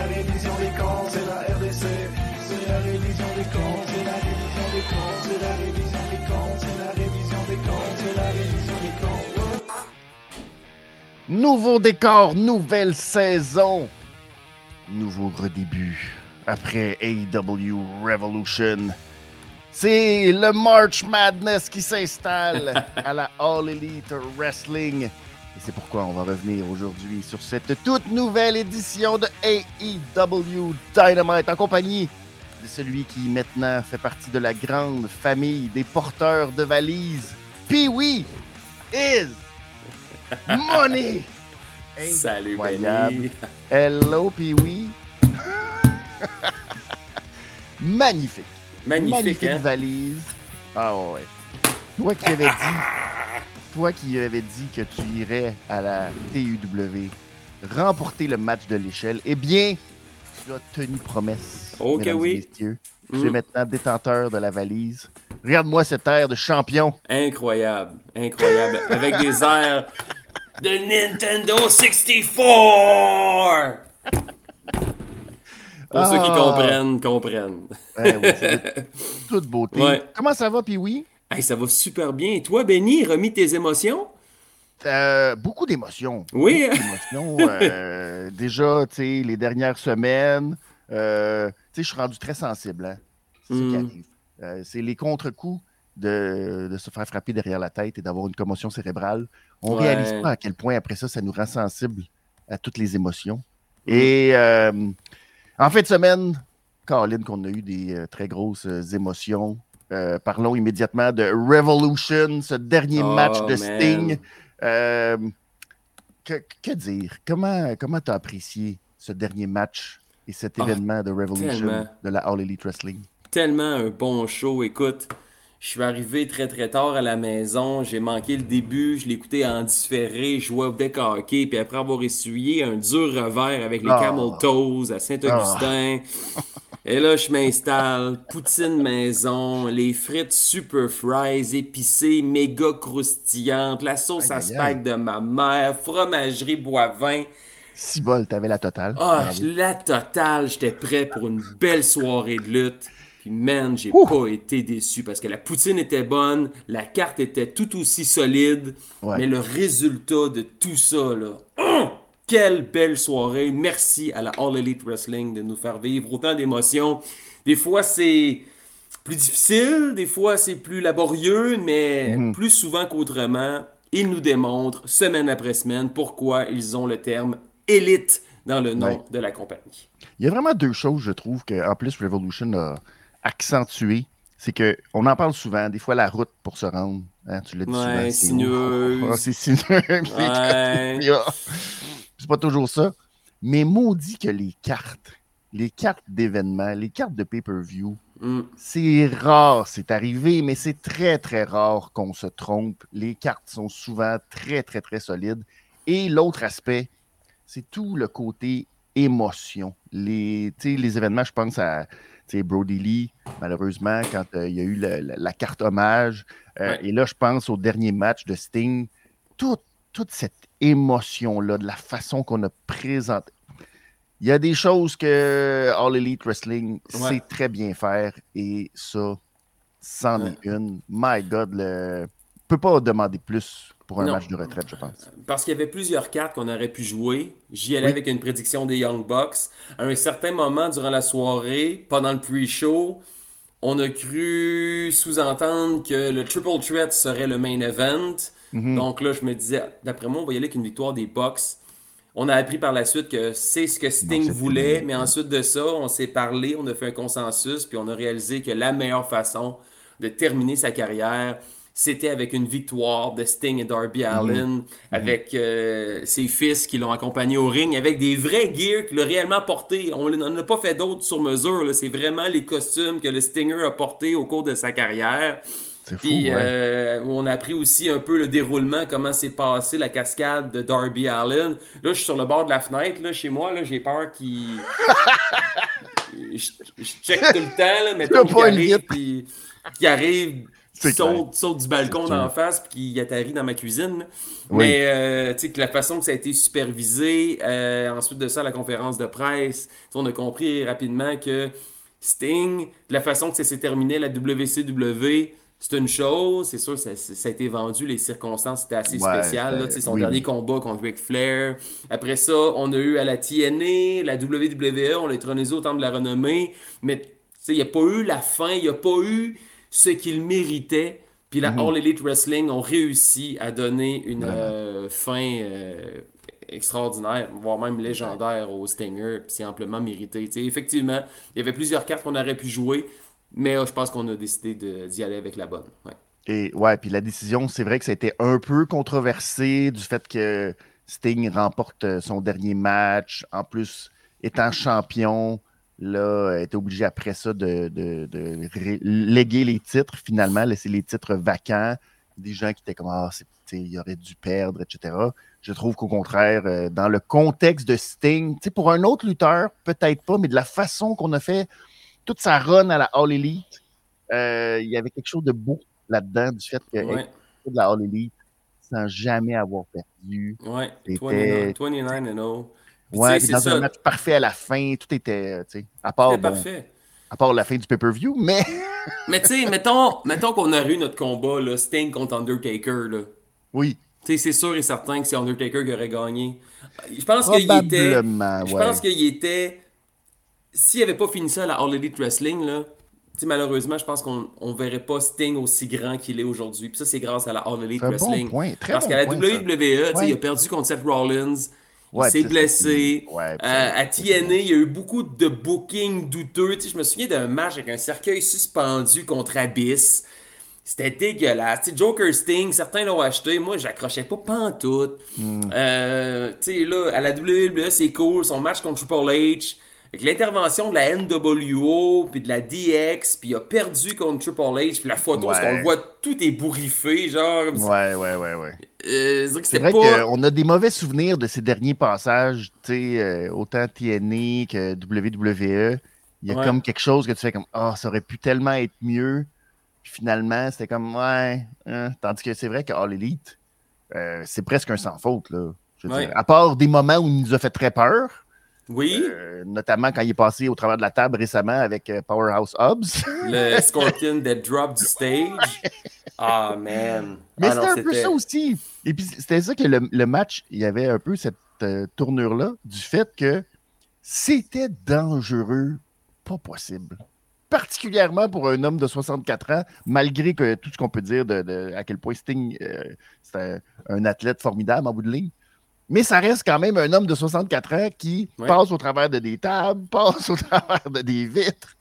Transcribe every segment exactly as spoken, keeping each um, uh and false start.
révision des comptes, c'est la R D C. C'est la révision des comptes, c'est la révision des comptes, c'est la révision des comptes, c'est la révision des comptes, c'est la révision des comptes. Nouveau décor, nouvelle saison, nouveau redébut après A E W Revolution. C'est le March Madness qui s'installe à la All Elite Wrestling. Et c'est pourquoi on va revenir aujourd'hui sur cette toute nouvelle édition de A E W Dynamite en compagnie de celui qui maintenant fait partie de la grande famille des porteurs de valises. Pee-wee is money! Salut, Benny! Hello, Pee-wee! Magnifique! Magnifique, Magnifique hein? valise. Ah ouais. Toi qui avais dit, toi qui avais dit que tu irais à la T U W remporter le match de l'échelle, eh bien, tu as tenu promesse. Ok, mesdames oui. et messieurs. Mm. Tu es maintenant détenteur de la valise. Regarde-moi cette air de champion. Incroyable, incroyable. Avec des airs de Nintendo soixante-quatre! Pour Ah. ceux qui comprennent, comprennent. Ouais, ouais, c'est toute beauté. Ouais. Comment ça va, Pee-wee? Hey, ça va super bien. Et toi, Benny, remis tes émotions? Euh, beaucoup d'émotions. Oui. Beaucoup d'émotions. Euh, déjà, tu sais, les dernières semaines, euh, tu sais, je suis rendu très sensible. Hein? C'est Mm. ça qui arrive. Euh, c'est les contre-coups de, de se faire frapper derrière la tête et d'avoir une commotion cérébrale. On Ouais. réalise pas à quel point, après ça, ça nous rend sensibles à toutes les émotions. Mm. Et euh, en fin de semaine, Caroline, qu'on a eu des euh, très grosses euh, émotions. Euh, parlons immédiatement de Revolution, ce dernier Oh, match de man. Sting. Euh, que, que dire? Comment comment tu as apprécié ce dernier match et cet Oh, événement de Revolution tellement. de la All Elite Wrestling? Tellement un bon show. Écoute, je suis arrivé très très tard à la maison. J'ai manqué le début. Je l'ai écouté en différé. Je jouais au deck hockey. Puis après avoir essuyé un dur revers avec les Ah. Camel Toes à Saint-Augustin. Et là, je m'installe. Poutine maison. Les frites super fries épicées, méga croustillantes. La sauce Aïe, à aïe, spag de ma mère. Fromagerie Boivin. Si bol, t'avais la totale. Ah, Bravo. la totale, j'étais prêt pour une belle soirée de lutte. Puis man, j'ai Ouh. pas été déçu parce que la poutine était bonne, la carte était tout aussi solide, Ouais. mais le résultat de tout ça, là, hum, quelle belle soirée. Merci à la All Elite Wrestling de nous faire vivre autant d'émotions. Des fois, c'est plus difficile, des fois, c'est plus laborieux, mais Mhm. plus souvent qu'autrement, ils nous démontrent, semaine après semaine, pourquoi ils ont le terme élite dans le nom Ouais. de la compagnie. Il y a vraiment deux choses, je trouve, qu'en plus Revolution a accentué. C'est qu'on en parle souvent, des fois la route pour se rendre. Hein, tu l'as dit souvent. Ouais, C'est sinueuse. ouf. Ah, c'est sinueux. Ouais. C'est pas toujours ça. Mais maudit que les cartes, les cartes d'événements, les cartes de pay-per-view, Mm. c'est rare, c'est arrivé, mais c'est très, très rare qu'on se trompe. Les cartes sont souvent très, très, très solides. Et l'autre aspect, c'est tout le côté émotion. Les, tu sais, les événements, je pense à tu sais, Brody Lee, malheureusement, quand euh, il y a eu la, la- la carte hommage. Euh, Ouais. Et là, je pense au dernier match de Sting. Tout- toute cette émotion-là, de la façon qu'on a présenté. Il y a des choses que All Elite Wrestling Ouais. sait très bien faire. Et ça, c'en Ouais. est une. My God, le... on peut pas demander plus pour un Non. match de retraite, je pense. Parce qu'il y avait plusieurs cartes qu'on aurait pu jouer. J'y allais Oui. avec une prédiction des Young Bucks. À un certain moment durant la soirée, pendant le pre-show, on a cru sous-entendre que le Triple Threat serait le main event. Mhm. Donc là, je me disais, d'après moi, on va y aller avec une victoire des Bucks. On a appris par la suite que c'est ce que Sting c'est voulait, fini. mais ensuite de ça, on s'est parlé, on a fait un consensus, puis on a réalisé que la meilleure façon de terminer sa carrière, c'était avec une victoire de Sting et Darby Allin, avec euh, ses fils qui l'ont accompagné au ring, avec des vrais gears qu'il a réellement portés. On n'en a pas fait d'autres sur mesure, là. C'est vraiment les costumes que le Stinger a portés au cours de sa carrière. C'est fou, Puis ouais. euh, on a appris aussi un peu le déroulement, comment s'est passé la cascade de Darby Allin. Là, je suis sur le bord de la fenêtre, là, chez moi, là, j'ai peur qu'il... je, je check tout le temps, là, mettons T'as qu'il pas une arrive, vitre. puis qu'il arrive qui saute, saute du balcon d'en face puis qui atterrit dans ma cuisine. Oui. Mais euh, tu sais, que la façon que ça a été supervisé, euh, ensuite de ça, à la conférence de presse, on a compris rapidement que Sting, de la façon que ça s'est terminé, la W C W, c'est une chose. C'est sûr, ça, ça a été vendu, les circonstances étaient assez Ouais, spéciales. Là, c'était- son oui, dernier oui. combat contre Ric Flair. Après ça, on a eu à la T N A, la W W E, on l'a intronisé au temps de la renommée. Mais tu sais, il n'y a pas eu la fin, il n'y a pas eu ce qu'il méritait. Puis la Mhm. All Elite Wrestling ont réussi à donner une Vraiment. euh, fin euh, extraordinaire, voire même légendaire au Stinger. Puis c'est amplement mérité. Tu sais, effectivement, il y avait plusieurs cartes qu'on aurait pu jouer, mais euh, je pense qu'on a décidé de- d'y aller avec la bonne. Ouais. Et ouais, puis la décision, c'est vrai que ça a été un peu controversé du fait que Sting remporte euh, son dernier match. En plus, étant champion, là, était obligé après ça de, de, de ré- léguer les titres, finalement, laisser les titres vacants. Des gens qui étaient comme Ah, c'est- tu sais, il aurait dû perdre, et cetera. Je trouve qu'au contraire, euh, dans le contexte de Sting, tu sais, pour un autre lutteur, peut-être pas, mais de la façon qu'on a fait toute sa run à la All Elite, euh, il y avait quelque chose de beau là-dedans, du fait qu'elle Ouais, était de la All Elite sans jamais avoir perdu. ouais, C'était, vingt-neuf, vingt-neuf and oh. Puis tu ouais, sais, puis c'est dans un ça, match parfait à la fin, tout était, tu sais, à c'était part, bon, parfait. à part la fin du pay-per-view, mais Mais tu sais, mettons, mettons qu'on aurait eu notre combat, là, Sting contre Undertaker, là. oui, Tu sais, c'est sûr et certain que c'est Undertaker qui aurait gagné. Je pense qu'il était. probablement, Je pense ouais. qu'il était. S'il avait pas fini ça à la All Elite Wrestling, là, tu sais, malheureusement, je pense qu'on on verrait pas Sting aussi grand qu'il est aujourd'hui. Puis ça, c'est grâce à la All Elite C'est un bon Wrestling. point, très Parce bon qu'à la point, ça. W W E, tu sais, il Ouais, a perdu contre Seth Rollins. Il ouais, puis s'est ça, c'était fini. blessé. Ouais, puis ça Euh, avait à été T N A, fini. il y a eu beaucoup de booking douteux. Tu sais, je me souviens d'un match avec un cercueil suspendu contre Abyss. C'était dégueulasse. Tu sais, Joker Sting, certains l'ont acheté. Moi, j'accrochais pas pantoute. Hmm. Euh, tu sais, là, à la W W E, c'est cool. Son match contre Triple H. Avec l'intervention de la N W O, puis de la D X, puis il a perdu contre Triple H. Puis la photo, c'est qu'on le Ouais, voit tout ébouriffé, genre. Comme ça. ouais, ouais, ouais, ouais. Euh, c'est vrai que C'est c'était vrai pas. qu'on a des mauvais souvenirs de ces derniers passages, tu sais, euh, autant T N A que W W E. Il y a Ouais, comme quelque chose que tu fais comme Ah, ça aurait pu tellement être mieux. Puis finalement, c'était comme Ouais. Hein. Tandis que c'est vrai que All Elite, euh, c'est presque un sans faute, là. Je veux dire. ouais. À part des moments où il nous a fait très peur, Oui, euh, notamment quand il est passé au travers de la table récemment avec euh, Powerhouse Hobbs. le Scorpion that drop du stage. Ah, man. Mais Ah c'était non, un peu ça c'était. aussi. Et puis c'était ça que le, le match, il y avait un peu cette euh, tournure-là du fait que c'était dangereux, pas possible. Particulièrement pour un homme de soixante-quatre ans, malgré que tout ce qu'on peut dire de, de- à quel point Sting, euh, c'est un, un athlète formidable en bout de ligne. Mais ça reste quand même un homme de soixante-quatre ans qui Ouais. passe au travers de des tables, passe au travers de des vitres.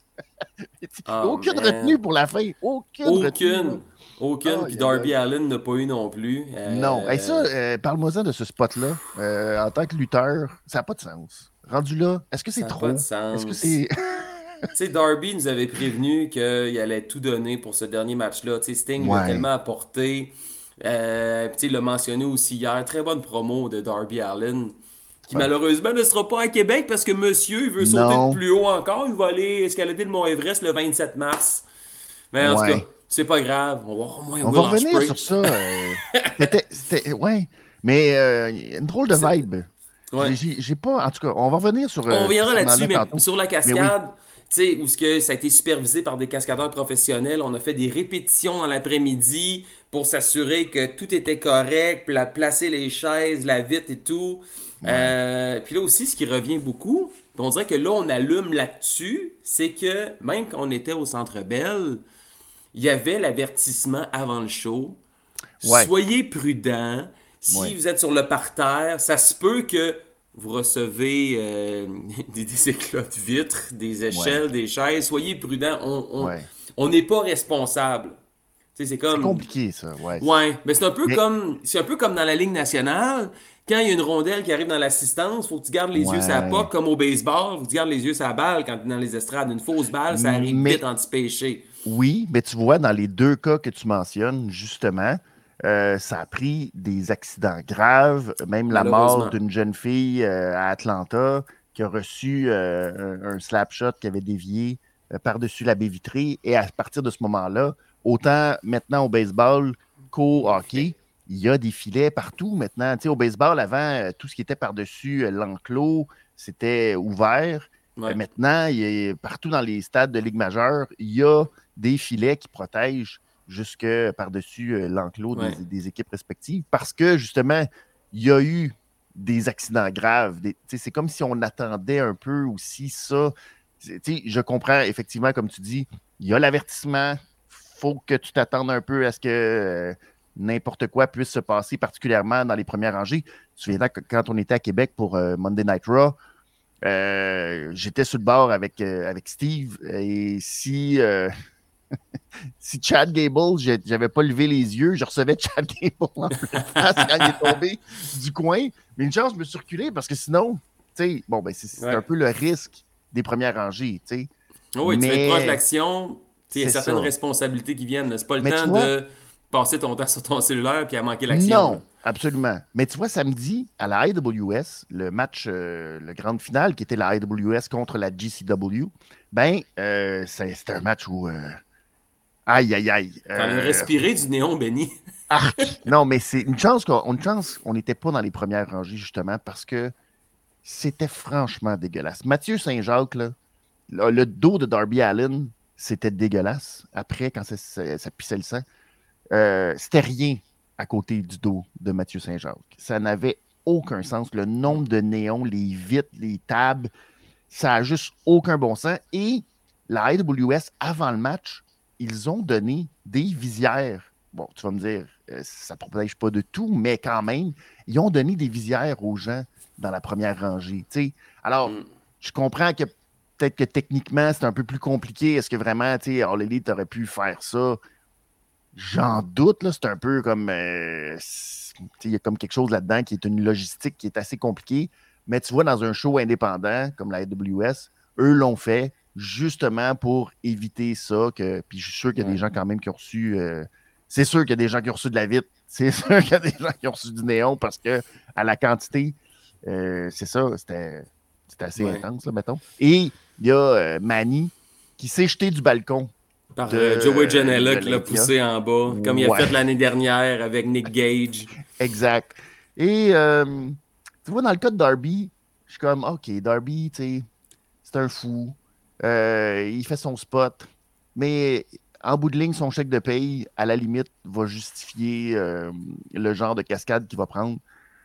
Oh, Aucune man. retenue pour la fin. Aucune, retenue. là. Aucune. Aucune. Aïe, Puis aïe, Darby aïe. Allin n'a pas eu non plus. Non. Et ça, Euh, euh, parle-moi-en de ce spot-là. Euh, en tant que lutteur, ça n'a pas de sens. Rendu là, est-ce que c'est Ça n'a pas de trop? Est-ce que sens. c'est. Tu sais, Darby nous avait prévenu qu'il allait tout donner pour ce dernier match-là. Tu sais, Sting l'a Ouais. tellement apporté. Euh, puis tu sais, il l'a mentionné aussi hier. Très bonne promo de Darby Allin. Qui Ouais. malheureusement ne sera pas à Québec parce que monsieur il veut sauter de Non. plus haut encore. Il va aller escalader le Mont Everest le vingt-sept mars. Mais en tout cas, Ouais. c'est pas grave. On va avoir au moins On Will va revenir Ospreay. sur ça. euh, c'était, c'était- ouais. Mais euh, une drôle de C'est- vibe. Ouais. J'ai, j'ai- j'ai pas. En tout cas, on va revenir sur On euh, ce reviendra là-dessus, segment-là mais tantôt. sur la Mais oui. cascade, tu sais, où ce que ça a été supervisé par des cascadeurs professionnels, on a fait des répétitions dans l'après-midi pour s'assurer que tout était correct, puis la, placer les chaises, la vitre et tout. Ouais. Euh, puis là aussi, ce qui revient beaucoup, puis on dirait que là, on allume là-dessus, c'est que même quand on était au Centre Bell, il y avait l'avertissement avant le show. Ouais. Soyez prudents. Si Ouais. vous êtes sur le parterre, ça se peut que vous recevez euh, des, des éclats de vitres, des échelles, des chaises. Soyez prudents. On on- Ouais. on n'est pas responsable. Tu sais, c'est C'est comme. compliqué, ça. Ouais. Ouais, mais c'est un peu Mais- comme. C'est un peu comme dans la Ligue nationale. Quand il y a une rondelle qui arrive dans l'assistance, faut que tu gardes les yeux sur la Ouais. puck, comme au baseball. Faut que tu gardes les yeux sur la balle quand tu es dans les estrades. Une fausse balle, ça arrive Mais- vite anti-péché. Oui, mais tu vois, dans les deux cas que tu mentionnes, justement, euh, ça a pris des accidents graves, même la mort Malheureusement. d'une jeune fille euh, à Atlanta qui a reçu euh, un, un slap shot qui avait dévié euh, par-dessus la baie vitrée. Et à partir de ce moment-là, autant maintenant au baseball qu'au hockey, il y a des filets partout maintenant. Tu sais, au baseball, avant, euh, tout ce qui était par-dessus euh, l'enclos, c'était ouvert. Ouais. Euh, maintenant, il y a, partout dans les stades de Ligue majeure, il y a des filets qui protègent jusque par-dessus euh, l'enclos Ouais. des, des équipes respectives parce que, justement, il y a eu des accidents graves. Des, tu sais, c'est comme si on attendait un peu aussi ça. Tu sais, je comprends, effectivement, comme tu dis, il y a l'avertissement. Faut que tu t'attendes un peu à ce que euh, n'importe quoi puisse se passer, particulièrement dans les premières rangées. Tu te souviens que quand on était à Québec pour euh, Monday Night Raw, euh, j'étais sur le bord avec, euh, avec Steve et si, euh, si Chad Gable, je n'avais pas levé les yeux, je recevais Chad Gable en pleine face quand il est tombé du coin. Mais une chance, je me suis reculé parce que sinon, tu sais, bon, ben, c'est, c'est Ouais. un peu le risque des premières rangées, tu sais. Oh oui, Mais tu vas être proche de l'action, il y a c'est certaines ça. responsabilités qui viennent. C'est pas le Mais tu temps vois, de passer ton temps sur ton cellulaire puis à manquer l'action. là. non, absolument. Mais tu vois, samedi, à la I W S, le match, euh, le grande finale, qui était la I W S contre la G C W, ben, euh, c'est- c'était un match où. euh, aïe, aïe, aïe. T'en as euh, respiré du néon, Benny. arc. Non, mais c'est une chance qu'on une chance qu'on n'était pas dans les premières rangées, justement, parce que c'était franchement dégueulasse. Mathieu Saint-Jacques, là, le, le dos de Darby Allin, c'était dégueulasse. Après, quand ça, ça, ça pissait le sang. Euh, c'était rien à côté du dos de Mathieu Saint-Jacques. Ça n'avait aucun sens. Le nombre de néons, les vitres, les tables, ça n'a juste aucun bon sens. Et la I W S, avant le match, ils ont donné des visières. Bon, tu vas me dire, euh, ça ne protège pas de tout, mais quand même, ils ont donné des visières aux gens dans la première rangée. T'sais. Alors, Mm. je comprends que peut-être que techniquement, c'est un peu plus compliqué. Est-ce que vraiment, tu sais, All Elite aurait pu faire ça? J'en doute, là, c'est un peu comme. euh, c'est- il y a comme quelque chose là-dedans qui est une logistique qui est assez compliquée. Mais tu vois, dans un show indépendant comme la A W S, eux l'ont fait justement pour éviter ça. Que, puis je suis sûr qu'il y a Ouais. des gens quand même qui ont reçu. euh, c'est sûr qu'il y a des gens qui ont reçu de la vitre. C'est sûr qu'il y a des gens qui ont reçu du néon parce que à la quantité, euh, c'est ça, c'était, c'était assez Ouais. intense, là, mettons. Et il y a euh, Manny qui s'est jeté du balcon Par de euh, Joey Janela qui l'a l'Olympia. poussé en bas, comme il a Ouais. fait l'année dernière avec Nick Gage. Exact. Et euh, tu vois, dans le cas de Darby, je suis comme, OK, Darby, tu sais, c'est un fou. Euh, il fait son spot. Mais en bout de ligne, son chèque de paye, à la limite, va justifier euh, le genre de cascade qu'il va prendre.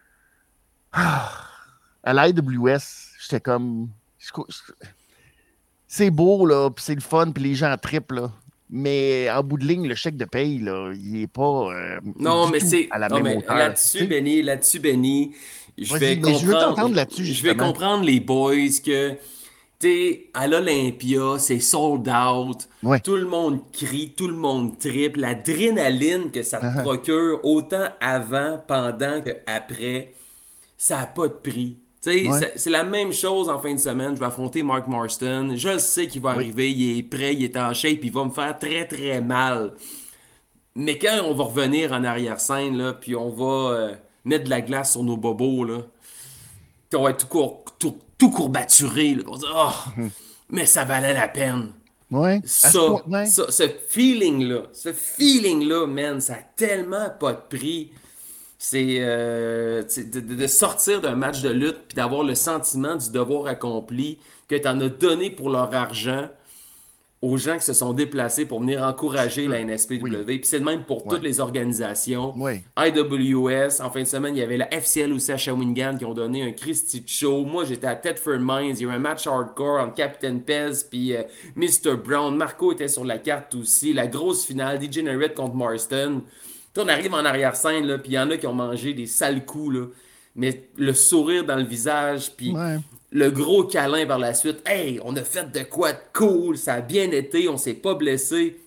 Ah, à l'I W S, j'étais comme. je- je- C'est beau, là, puis c'est le fun, puis les gens trippent, là. Mais en bout de ligne, le chèque de paye, là, il n'est pas euh, Non, du mais tout c'est. à la Non, même mais hauteur. là-dessus, Tu sais, Benny, là-dessus, Benny, je vas-y, vais mais je veux comprendre. t'entendre là-dessus, Je vais justement. comprendre les boys que, tu sais, à l'Olympia, c'est sold out. Ouais. Tout le monde crie, tout le monde triple. L'adrénaline que ça te Uh-huh. procure, autant avant, pendant que après, ça n'a pas de prix. Tu sais, Ouais. c'est- c'est la même chose en fin de semaine. Je vais affronter Mark Marston. Je le sais qu'il va Oui. arriver, il est prêt, il est en shape, il va me faire très très mal. Mais quand on va revenir en arrière-scène, là, puis on va euh, mettre de la glace sur nos bobos, là, puis on va être tout, cour- tout, tout courbaturé, là, on va dire, oh, Mhm. mais ça valait la peine. Ouais. À ce Ça, point, ouais. ça, ce feeling-là, ce feeling-là, man, ça a tellement pas de prix. C'est euh, c'est de, de- de sortir d'un match de lutte puis d'avoir le sentiment du devoir accompli que tu en as donné pour leur argent aux gens qui se sont déplacés pour venir encourager la Sûr. Oui. N S P W. Puis c'est le même pour Ouais. toutes les organisations. Ouais. I W S, en fin de semaine, il y avait la F C L aussi à Shawinigan qui ont donné un Christy de show. Moi, j'étais à Thetford Mines. Il y a eu un match hardcore entre Captain Pez puis euh, mister Brown. Marco était sur la carte aussi. La grosse finale, Degenerate contre Marston. Puis on arrive en arrière-scène, là, puis il y en a qui ont mangé des sales coups, là. Mais le sourire dans le visage, puis Ouais. le gros câlin par la suite. Hey, on a fait de quoi de cool, ça a bien été, on s'est pas blessé.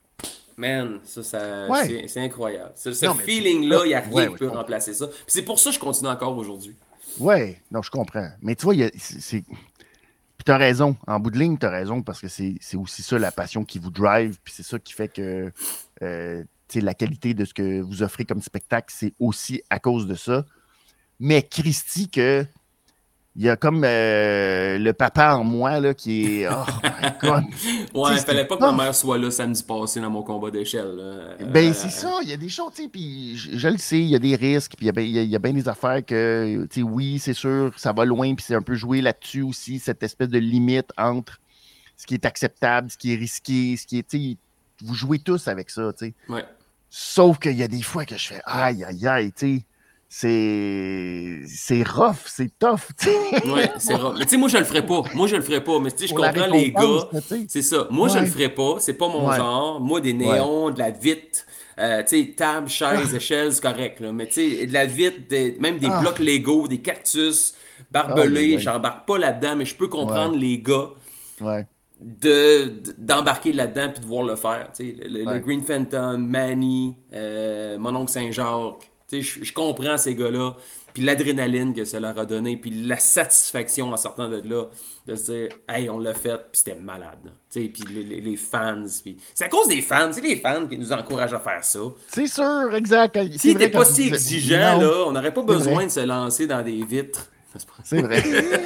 Man, ça, ça Ouais. c'est, c'est incroyable. Ce, ce Non, mais feeling-là, il n'y a ça- rien ouais, qui ouais, peut je comprends. remplacer ça. Puis c'est pour ça que je continue encore aujourd'hui. Ouais. Non, je comprends. Mais tu vois, il y a- c'est. c'est- Puis t'as raison. En bout de ligne, t'as raison parce que c'est c'est aussi ça la passion qui vous drive. Puis c'est ça qui fait que euh, tu sais, la qualité de ce que vous offrez comme spectacle, c'est aussi à cause de ça. Mais Christy, que il y a comme euh, le papa en moi là, qui est. Oh my God! Ouais, il Tu sais, fallait c'est pas que ma tough. mère soit là samedi passé dans mon combat d'échelle. là. Ben, c'est Euh, ça, il y a des choses, tu sais, puis je, je le sais, il y a des risques, puis il y a bien il y a- il y a bien des affaires que, tu sais, oui, c'est sûr, ça va loin, puis c'est un peu joué là-dessus aussi, cette espèce de limite entre ce qui est acceptable, ce qui est risqué, ce qui est, tu sais, vous jouez tous avec ça, tu sais. ouais. Sauf qu'il y a des fois que je fais aïe, aïe, aïe, tu sais, c'est c'est rough, c'est tough, tu sais, Ouais, c'est rare. Mais tu sais, moi, je le ferais pas. Moi, je le ferais pas. Mais tu sais, je pour la comprends les récompense, gars. là, tu sais. C'est ça. Moi, je le Ouais, ferais pas. C'est pas mon ouais, genre. Moi, des ouais. néons, de la vitre, euh, tu sais, table, chaise, Ah, échelle, c'est correct, là. Mais tu sais, de la vitre, des- même des blocs ah, Lego, des cactus, aïe, aïe, barbelés, aïe. j'embarque pas là-dedans, mais je peux Ouais, comprendre les gars ouais, de, de- d'embarquer là-dedans puis de voir le faire. Tu sais, le, le ouais. Green Phantom, Manny, euh, mon oncle Saint-Jacques. Tu sais, je je comprends ces gars-là. Puis l'adrénaline que ça leur a donné, puis la satisfaction en sortant de là, de se dire, hey, on l'a fait, puis c'était malade. là. Tu sais, puis les, les- les fans. Puis... C'est à cause des fans, c'est les fans qui nous encouragent à faire ça. C'est sûr, exact. S'ils C'est n'étaient vrai quand pas tu si disais. exigeants, Non, là, on n'aurait pas c'est besoin vrai. de se lancer dans des vitres. C'est vrai.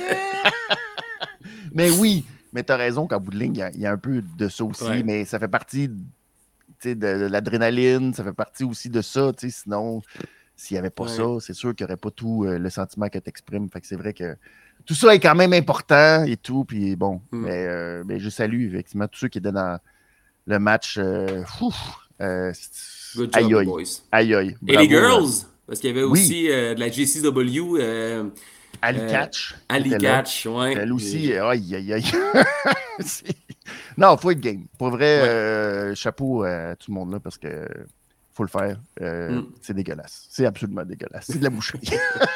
Mais oui, mais tu as raison qu'en bout de ligne, il y, a- il y a un peu de ça aussi, Ouais. mais ça fait partie tu sais, de, de l'adrénaline, ça fait partie aussi de ça. tu sais, Sinon, s'il n'y avait pas ça, Ouais. c'est sûr qu'il n'y aurait pas tout euh, le sentiment que tu exprimes. Fait que c'est vrai que tout ça est quand même important et tout. Puis bon, Mm. mais, euh, mais je salue effectivement tous ceux qui étaient dans le match. Euh, ouf, euh, c'est- Good job, aïe les aïe, boys. aïe aïe. Et les Bravo. euh, girls, parce qu'il y avait oui, aussi euh, de la J C W, euh, Ali euh, Catch Ali était là. Catch, ouais. Elle aussi, J'ai- euh, aïe aïe aïe. C'est- non, faut être game. Pour vrai, Ouais. euh, chapeau à tout le monde là parce que faut le faire. Euh, Mm. c'est dégueulasse. C'est absolument dégueulasse. C'est de la boucherie.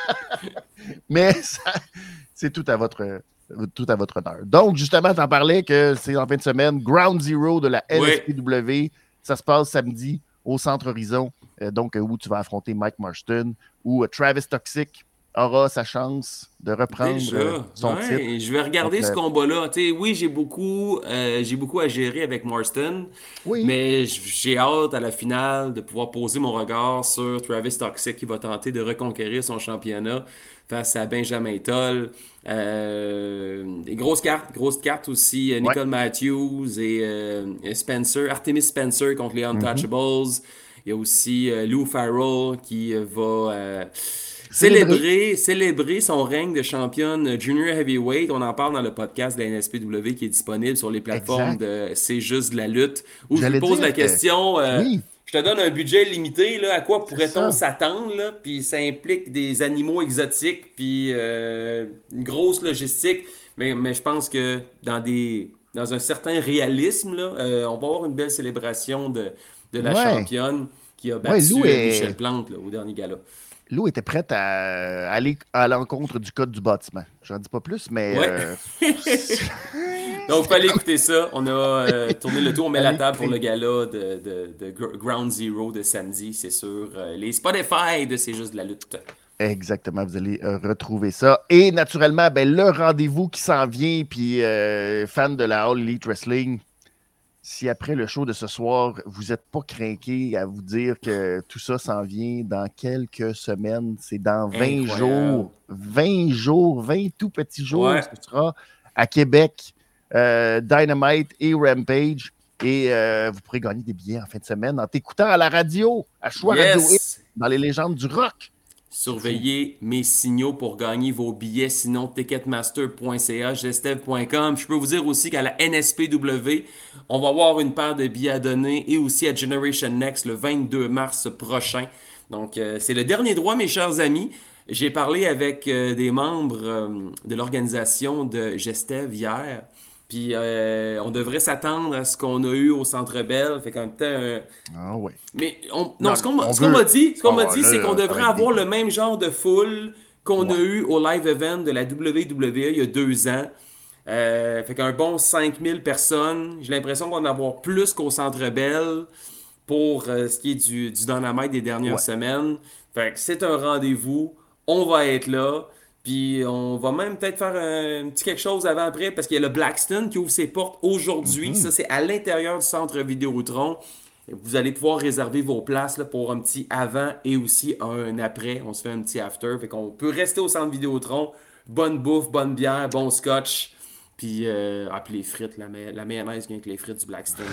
Mais ça, c'est tout à votre tout à votre honneur. Donc, justement, tu en parlais que c'est en fin de semaine, Ground Zero de la Ouais. L S P W. Ça se passe samedi au Centre Horizon, euh, donc euh, où tu vas affronter Mike Marston, où euh, Travis Toxic aura sa chance de reprendre euh, Déjà, son titre. ouais, je vais regarder Donc, ce euh, combat-là. Tu sais, oui, j'ai beaucoup, euh, j'ai beaucoup à gérer avec Marston, oui, mais j- j'ai hâte à la finale de pouvoir poser mon regard sur Travis Toxic qui va tenter de reconquérir son championnat face à Benjamin Toll. Euh, des grosses cartes, grosses cartes aussi. euh, ouais. Nicole Matthews et euh, et Spencer, Artemis Spencer contre les Mhm. Untouchables. Il y a aussi euh, Lou Farrell qui euh, va euh, Célébrer. célébrer, célébrer son règne de championne junior heavyweight. On en parle dans le podcast de la N S P W qui est disponible sur les plateformes Exact. de C'est juste de la lutte, où je lui J'allais pose dire la que question, euh, oui, je te donne un budget limité, là, à quoi c'est pourrait-on ça. s'attendre, là? Puis ça implique des animaux exotiques, puis euh, une grosse logistique. Mais, mais je pense que dans des dans un certain réalisme, là, euh, on va avoir une belle célébration de, de la Ouais. championne qui a Ouais, Lou battu euh, est- Michel Plante là, au dernier gala. Lou était prête à aller à l'encontre du code du bâtiment. J'en dis pas plus, mais Ouais. euh, Donc, fallait écouter ça. On a euh, tourné le tour, on met la Allez table pour écouter. le gala de, de- de Gr- Ground Zero de samedi. C'est sur euh, les Spotify de C'est juste de la lutte. exactement, vous allez euh, retrouver ça. Et naturellement, ben, le rendez-vous qui s'en vient, puis euh, fan de la All Elite Wrestling, si après le show de ce soir, vous n'êtes pas craqué à vous dire que tout ça s'en vient dans quelques semaines, c'est dans vingt Incroyable. jours, vingt jours, vingt tout petits jours, Ouais. ce sera à Québec, euh, Dynamite et Rampage. Et euh, vous pourrez gagner des billets en fin de semaine en t'écoutant à la radio, à Choix Radio X, Yes! dans les légendes du rock. Surveillez mes signaux pour gagner vos billets, sinon ticketmaster point c a, gestev point com. Je peux vous dire aussi qu'à la N S P W, on va avoir une paire de billets à donner et aussi à Generation Next le vingt-deux mars prochain. Donc, euh, c'est le dernier droit, mes chers amis. J'ai parlé avec euh, des membres euh, de l'organisation de Gestev hier. Puis, euh, on devrait s'attendre à ce qu'on a eu au Centre Bell. Fait qu'en même temps, euh, Ah ouais. mais on, non, Non, ce qu'on m'a on ce qu'on veut- m'a dit, ce qu'on m'a Oh, dit, là, c'est là, qu'on ça devrait va être avoir des- le même genre de foule qu'on a Ouais. eu au live event de la W W E il y a deux ans. Euh, fait qu'un bon cinq mille personnes. J'ai l'impression qu'on va en avoir plus qu'au Centre Bell pour euh, ce qui est du, du Dynamite des dernières Ouais. semaines. Fait que c'est un rendez-vous. On va être là. Puis on va même peut-être faire un, un petit quelque chose avant-après parce qu'il y a le Blackstone qui ouvre ses portes aujourd'hui. Mhm. Ça, c'est à l'intérieur du centre Vidéotron. Vous allez pouvoir réserver vos places là, pour un petit avant et aussi un après. On se fait un petit after. Fait qu'on peut rester au centre Vidéotron, bonne bouffe, bonne bière, bon scotch. Puis, euh, ah, puis les frites, la, ma- la mayonnaise vient avec les frites du Blackstone.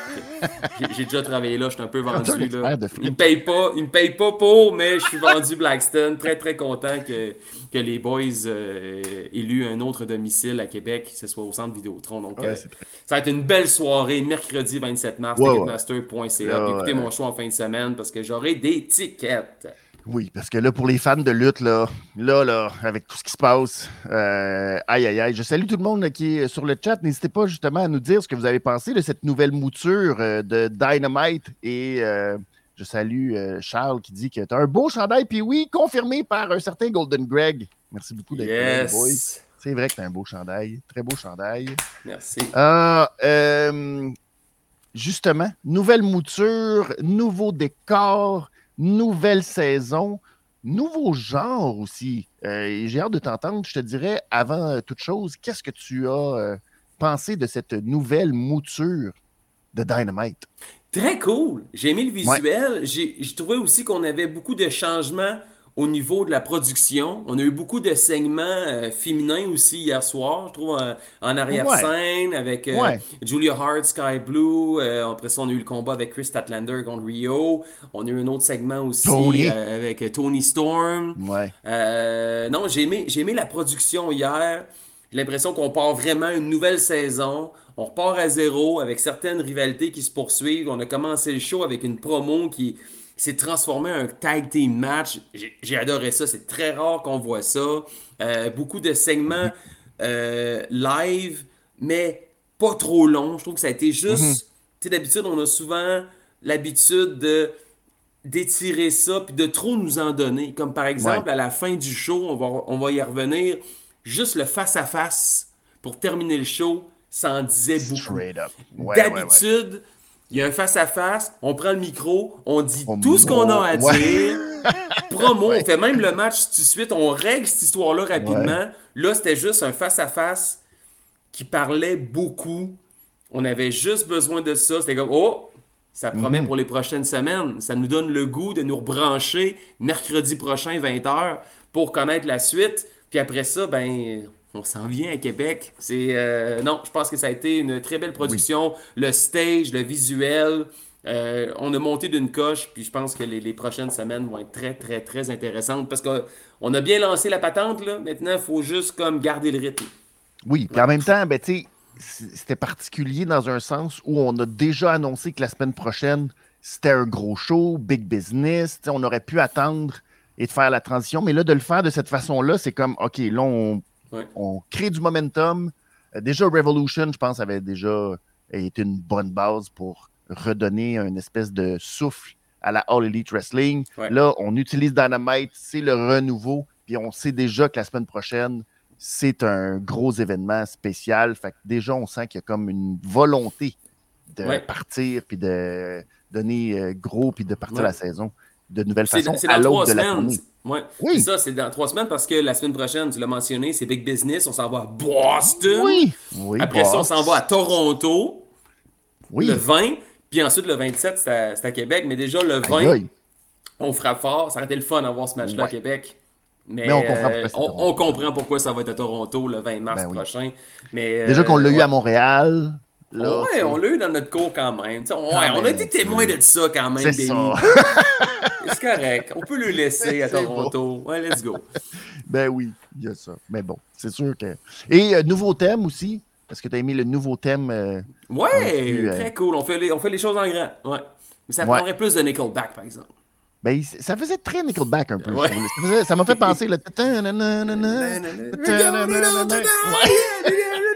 J'ai j'ai déjà travaillé là, je suis un peu Quand un vendu. Là. expert de Ils me frites. payent pas, ils me payent pas pour, mais je suis vendu Blackstone. Très, très content que, que les boys euh, aient eu un autre domicile à Québec, que ce soit au centre Vidéotron. Donc, Ouais, euh, c'est très... ça va être une belle soirée, mercredi vingt-sept mars, ouais, ouais. ticketmaster point c a. Puis Là, écoutez euh, mon show en fin de semaine parce que j'aurai des tickets. oui, parce que là, pour les fans de lutte, là, là, là, avec tout ce qui se passe, euh, aïe, aïe, aïe. Je salue tout le monde là, qui est sur le chat. N'hésitez pas justement à nous dire ce que vous avez pensé de cette nouvelle mouture euh, de Dynamite. Et euh, je salue euh, Charles qui dit que tu as un beau chandail. Puis oui, confirmé par un certain Golden Greg. Merci beaucoup d'être là, les boys. Yes! C'est vrai que tu as un beau chandail. Très beau chandail. Merci. Ah, euh, justement, nouvelle mouture, nouveau décor, nouvelle saison, nouveau genre aussi. Euh, et j'ai hâte de t'entendre. Je te dirais, avant euh, toute chose, qu'est-ce que tu as euh, pensé de cette nouvelle mouture de Dynamite? Très cool. J'ai aimé le Ouais, visuel. J'ai j'ai trouvé aussi qu'on avait beaucoup de changements au niveau de la production. On a eu beaucoup de segments euh, féminins aussi hier soir, je trouve, en, en ouais, arrière-scène, avec euh, ouais. Julia Hart, Sky Blue. Euh, après ça, on a eu le combat avec Chris Statlander contre Rio. On a eu un autre segment aussi Tony. euh, avec euh, Tony Storm. Ouais. Euh, non, j'ai aimé, j'ai aimé la production hier. J'ai l'impression qu'on part vraiment une nouvelle saison. On repart à zéro avec certaines rivalités qui se poursuivent. On a commencé le show avec une promo qui, qui s'est transformée en un tag team match. J'ai j'ai adoré ça. C'est très rare qu'on voit ça. Euh, beaucoup de segments Mhm. euh, live, mais pas trop longs. Je trouve que ça a été Mhm. juste. Tu sais, d'habitude, on a souvent l'habitude de d'étirer ça puis de trop nous en donner. Comme par Ouais. exemple, à la fin du show, on va, on va y revenir, juste le face-à-face pour terminer le show, ça en disait beaucoup. Straight up. Ouais, ouais, ouais. D'habitude, il y a un face-à-face, on prend le micro, on dit On- tout ce qu'on a à on- ouais. dire, promo, on Ouais. fait même le match tout de suite, on règle cette histoire-là Ouais. rapidement. Là, c'était juste un face-à-face qui parlait beaucoup. On avait juste besoin de ça. C'était comme, oh, ça promet Mhm. pour les prochaines semaines. Ça nous donne le goût de nous rebrancher mercredi prochain, vingt heures, pour connaître la suite. Puis après ça, ben, on s'en vient à Québec. C'est, euh, non, je pense que ça a été une très belle Oui. production. Le stage, le visuel, euh, on a monté d'une coche. Puis je pense que les, les prochaines semaines vont être très, très, très intéressantes parce qu'on a bien lancé la patente, là. Maintenant, il faut juste comme garder le rythme. Oui, puis Ouais. en même temps, ben, tu sais, c- c'était particulier dans un sens où on a déjà annoncé que la semaine prochaine, c'était un gros show, big business. Tu sais, on aurait pu attendre et de faire la transition, mais là, de le faire de cette façon-là, c'est comme, OK, là, on, Ouais. on crée du momentum. Euh, déjà, Revolution, je pense, avait déjà été une bonne base pour redonner une espèce de souffle à la All Elite Wrestling. Ouais. Là, on utilise Dynamite, c'est le renouveau, puis on sait déjà que la semaine prochaine, c'est un gros événement spécial. Fait que déjà, on sent qu'il y a comme une volonté de Ouais. partir, puis de donner euh, gros, puis de partir Ouais. la saison de nouvelle C'est façon c'est à dans trois l'aube de la semaines. tournée. Ouais. Oui. C'est ça, c'est dans trois semaines parce que la semaine prochaine, tu l'as mentionné, c'est Big Business. On s'en va à Boston. Oui, oui, Après ça, on boss. s'en va à Toronto Oui, le vingt. Puis ensuite, le vingt-sept, c'est à, c'est à Québec. Mais déjà, le vingt, aïe, aïe. on frappe fort. Ça aurait été le fun d'avoir ce match-là à Ouais. Québec. Mais, Mais on comprend euh, pourquoi c'est on, Toronto. on comprend pourquoi ça va être à Toronto le vingt mars Ben oui. prochain. Mais, Déjà qu'on euh, l'a eu ouais. à Montréal. Là, Ouais, c'est- on l'a eu dans notre cours quand même. Tu sais, on, Quand ouais, on a même été un peu. témoins de ça quand même, C'est Benny. ça. C'est correct. On peut le laisser à C'est Toronto. Ouais, let's go. Ben oui, il y a ça. Mais bon, c'est sûr que. Et euh, nouveau thème aussi. Est-ce que tu as aimé le nouveau thème? euh, un Ouais, peu, euh, très cool. On fait les, on fait les choses en grand. Ouais. Mais ça Ouais. prendrait plus de Nickelback, par exemple. Ben, il- ça faisait très Nickelback un peu. Ouais. je trouve. Ça faisait- Ça m'a fait penser. Le... ta-ta-na-na-na-na, ta-ta-na-na-na. Ouais.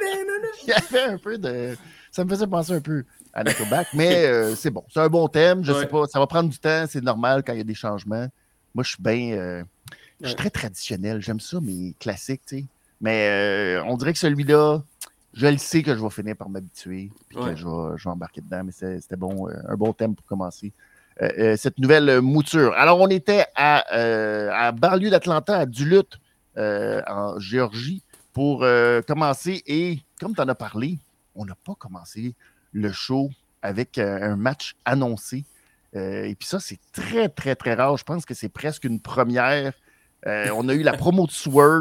Il y avait un peu de. Ça me faisait penser un peu à Nickelback, mais euh, c'est bon. C'est un bon thème. Je Ouais. sais pas. Ça va prendre du temps. C'est normal quand il y a des changements. Moi, je suis bien. euh, je suis Ouais. très traditionnel. J'aime ça, mais classique, tu sais. Mais euh, on dirait que celui-là, je le sais que je vais finir par m'habituer. Puis Ouais. que je vais, je vais embarquer dedans. Mais c'est- c'était bon. euh, un bon thème pour commencer. Euh, euh, cette nouvelle euh, mouture. Alors, on était à, euh, à banlieue d'Atlanta, à Duluth, euh, en Géorgie, pour euh, commencer. Et comme tu en as parlé, on n'a pas commencé le show avec euh, un match annoncé. Euh, et puis ça, c'est très, très, très rare. Je pense que c'est presque une première. Euh, on a eu la promo de Swerve.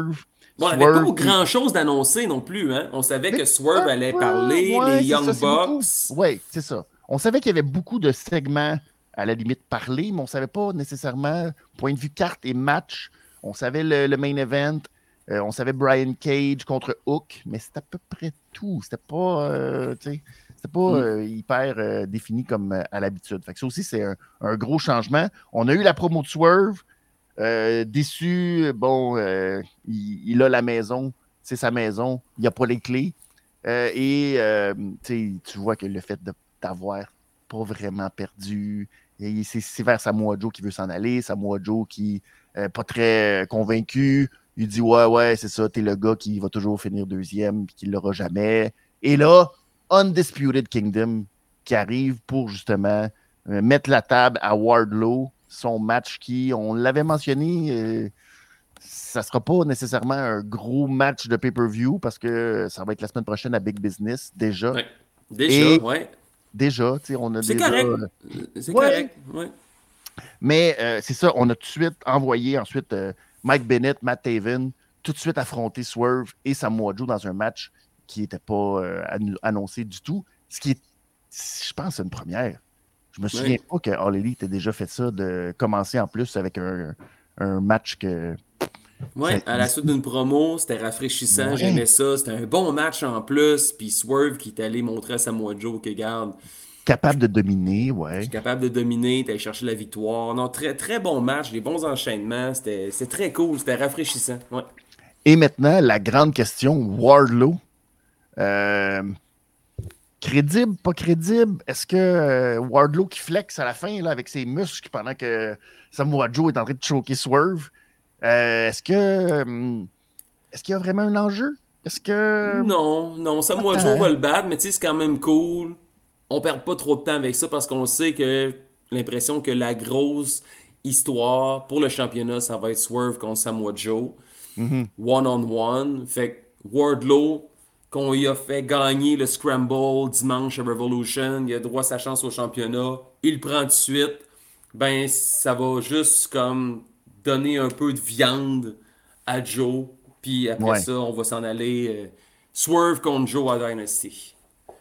Bon, on n'avait pas Swerve. grand-chose d'annoncer non plus, hein. On savait Mais que Swerve un allait peu, parler, ouais, les c'est ça, Young c'est beaucoup. Bucks. Oui, c'est ça. On savait qu'il y avait beaucoup de segments, à la limite, parler, mais on ne savait pas nécessairement, point de vue carte et match, on savait le, le main event, euh, on savait Brian Cage contre Hook, mais c'était à peu près tout. C'était pas, euh, tu sais, c'était pas Mm. euh, hyper euh, défini comme euh, à l'habitude. Fait que ça aussi, c'est un, un gros changement. On a eu la promo de Swerve, euh, déçu, bon, euh, il, il a la maison, c'est sa maison, il n'y a pas les clés. Euh, et euh, tu vois que le fait de, d'avoir pas vraiment perdu, et c'est, c'est vers Samoa Joe qui veut s'en aller, Samoa Joe qui n'est pas très convaincu, il dit ouais, ouais, c'est ça, t'es le gars qui va toujours finir deuxième et qui ne l'aura jamais. Et là, Undisputed Kingdom qui arrive pour justement euh, mettre la table à Wardlow, son match qui, on l'avait mentionné, euh, ça ne sera pas nécessairement un gros match de pay-per-view parce que ça va être la semaine prochaine à Big Business déjà. Ouais. Déjà, Et ouais. déjà, tu sais, on a C'est déjà. correct. C'est Ouais. correct. Ouais. Mais euh, c'est ça, on a tout de suite envoyé ensuite euh, Mike Bennett, Matt Taven, tout de suite affronter Swerve et Samoa Joe dans un match qui n'était pas euh, ann- annoncé du tout. Ce qui est, je pense, une première. Je me souviens Ouais. pas que All Elite ait déjà fait ça, de commencer en plus avec un, un match que. Ouais, Ça- à la suite d'une promo, c'était rafraîchissant, Ouais. j'aimais ça. C'était un bon match en plus. Puis Swerve qui est allé montrer à Samoa Joe que, garde, Capable de dominer, je ouais. suis capable de dominer, t'allais chercher la victoire. Non, très, très bon match, des bons enchaînements. C'était, c'était très cool, c'était rafraîchissant. Ouais. Et maintenant, la grande question, Wardlow. Euh, crédible, pas crédible? Est-ce que euh, Wardlow qui flex à la fin là, avec ses muscles pendant que Samoa Joe est en train de choquer Swerve, euh, est-ce que euh, est-ce qu'il y a vraiment un enjeu? Est-ce que. Non, non, Samoa Joe Attends, va hein? le battre, mais tu sais, c'est quand même cool. On perd pas trop de temps avec ça parce qu'on sait que l'impression que la grosse histoire pour le championnat, ça va être Swerve contre Samoa Joe. Mhm. One-on-one. Fait que Wardlow, qu'on lui a fait gagner le Scramble dimanche à Revolution, il a droit à sa chance au championnat, il le prend tout de suite, ben ça va juste comme donner un peu de viande à Joe, puis après Ouais, ça, on va s'en aller euh, Swerve contre Joe à Dynasty.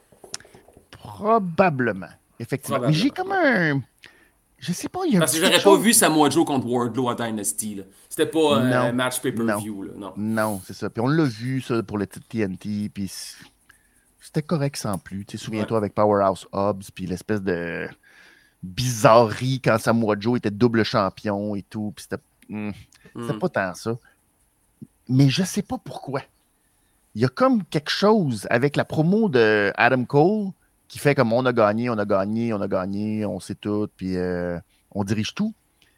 probablement. Effectivement. Mais j'ai Probablement, comme ouais. un. Je sais pas, il y a un Parce que petit quelque j'aurais pas chose. vu Samoa Joe contre Wardlow à Dynasty, là. C'était pas un Non. match Non. pay-per-view, là, non. Non, c'est ça. Puis on l'a vu, ça, pour le titre T N T. Puis c- c'était correct sans plus. Tu sais, Ouais. souviens-toi avec Powerhouse Hobbs, puis l'espèce de bizarrerie quand Samoa Joe était double champion et tout. Puis c'était hmm, c'était Hmm. pas tant ça. Mais je sais pas pourquoi. Il y a comme quelque chose avec la promo de Adam Cole qui fait comme on a gagné, on a gagné, on a gagné, on sait tout, puis euh, on dirige tout.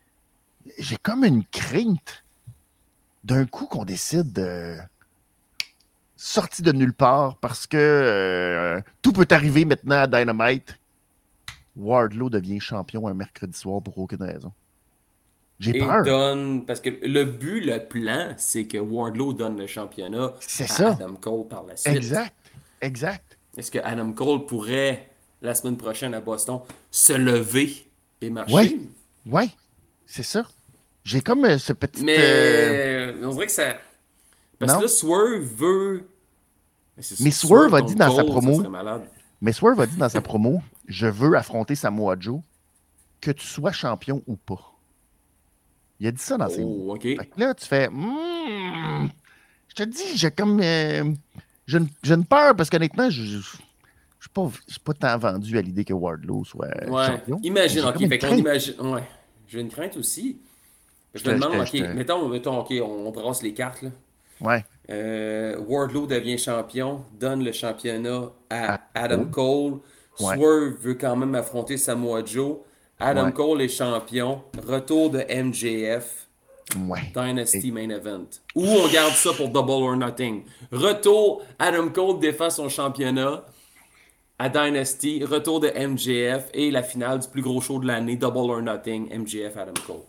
J'ai comme une crainte d'un coup qu'on décide de sortir de nulle part parce que euh, tout peut arriver maintenant à Dynamite. Wardlow devient champion un mercredi soir pour aucune raison. J'ai Et peur. donne. Parce que le but, le plan, c'est que Wardlow donne le championnat C'est à ça. Adam Cole par la suite. Exact. Exact. Est-ce que Adam Cole pourrait, la semaine prochaine à Boston, se lever et marcher? Ouais. Ouais. C'est ça. J'ai comme euh, ce petit. Mais euh, on dirait que ça. Parce Non. que là, Swerve veut. Mais c'est Mais sûr, Swerve a contre dit dans sa Cole, ça promo. serait malade. Mais Swerve a dit dans sa promo, je veux affronter Samoa Joe, que tu sois champion ou pas. Il a dit ça dans ses mots. Oh, ok. Fait que là, tu fais, hmm, je te dis, j'ai comme, euh, j'ai une, j'ai une peur parce qu'honnêtement, je je- je suis pas, je suis pas tant vendu à l'idée que Wardlow soit Ouais. champion. Imagine, J'ai ok. comme une Fait qu'on crainte. imagine. Ouais. J'ai une crainte aussi. Je Je te- me je demande, te- ok. je te- Mettons, mettons, ok, on, on brasse les cartes, là. Ouais. Euh, Wardlow devient champion, donne le championnat à Ah, Adam oh, Cole. ouais. Swerve veut quand même affronter Samoa Joe. Adam Ouais. Cole est champion. Retour de M J F. Ouais. Dynasty Main Event. Ou on garde ça pour Double or Nothing. Retour, Adam Cole défend son championnat à Dynasty. Retour de M J F et la finale du plus gros show de l'année, Double or Nothing, M J F Adam Cole.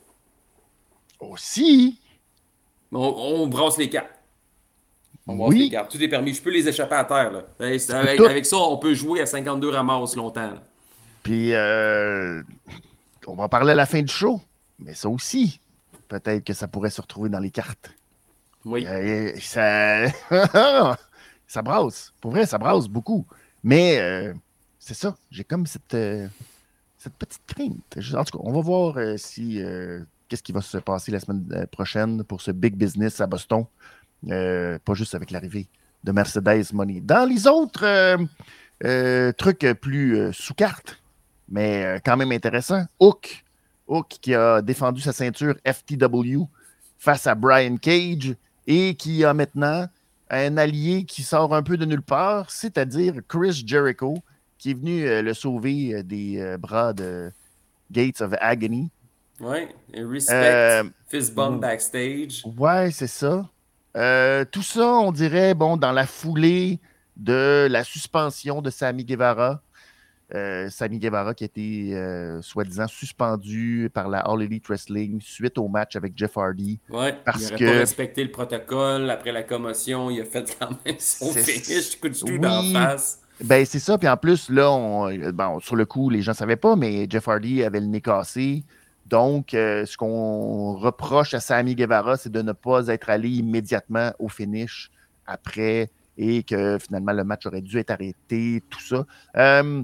Aussi, On, on brasse les cartes. On brasse les oui, cartes. Tout est permis. Je peux les échapper à terre. Là. Hey, c'est- Avec, tout. avec ça, on peut jouer à cinquante-deux ramasses longtemps. là. Puis, euh, on va en parler à la fin du show. Mais ça aussi, peut-être que ça pourrait se retrouver dans les cartes. Oui. Euh, ça... ça brasse. Pour vrai, ça brasse beaucoup. Mais euh, c'est ça. J'ai comme cette, euh, cette petite crainte. En tout cas, on va voir euh, si euh, qu'est-ce qui va se passer la semaine prochaine pour ce big business à Boston. Euh, pas juste avec l'arrivée de Mercedes Money. Dans les autres euh, euh, trucs plus euh, sous carte, mais euh, quand même intéressant, Hook. Hook qui a défendu sa ceinture F T W face à Brian Cage et qui a maintenant un allié qui sort un peu de nulle part, c'est-à-dire Chris Jericho, qui est venu euh, le sauver euh, des euh, bras de Gates of Agony. Ouais, respect, Euh, fist bump backstage. Ouais, c'est ça. Euh, tout ça, on dirait, bon, dans la foulée de la suspension de Sammy Guevara. Euh, Sammy Guevara qui a été, euh, soi-disant, suspendu par la All Elite Wrestling suite au match avec Jeff Hardy. Ouais, parce il n'aurait que pas respecté le protocole. Après la commotion, il a fait quand même son finish, coup de tout oui, d'en face. Ben, c'est ça. Puis en plus, là, on, bon, sur le coup, les gens ne savaient pas, mais Jeff Hardy avait le nez cassé. Donc, euh, ce qu'on reproche à Sammy Guevara, c'est de ne pas être allé immédiatement au finish après et que finalement, le match aurait dû être arrêté, tout ça. Euh,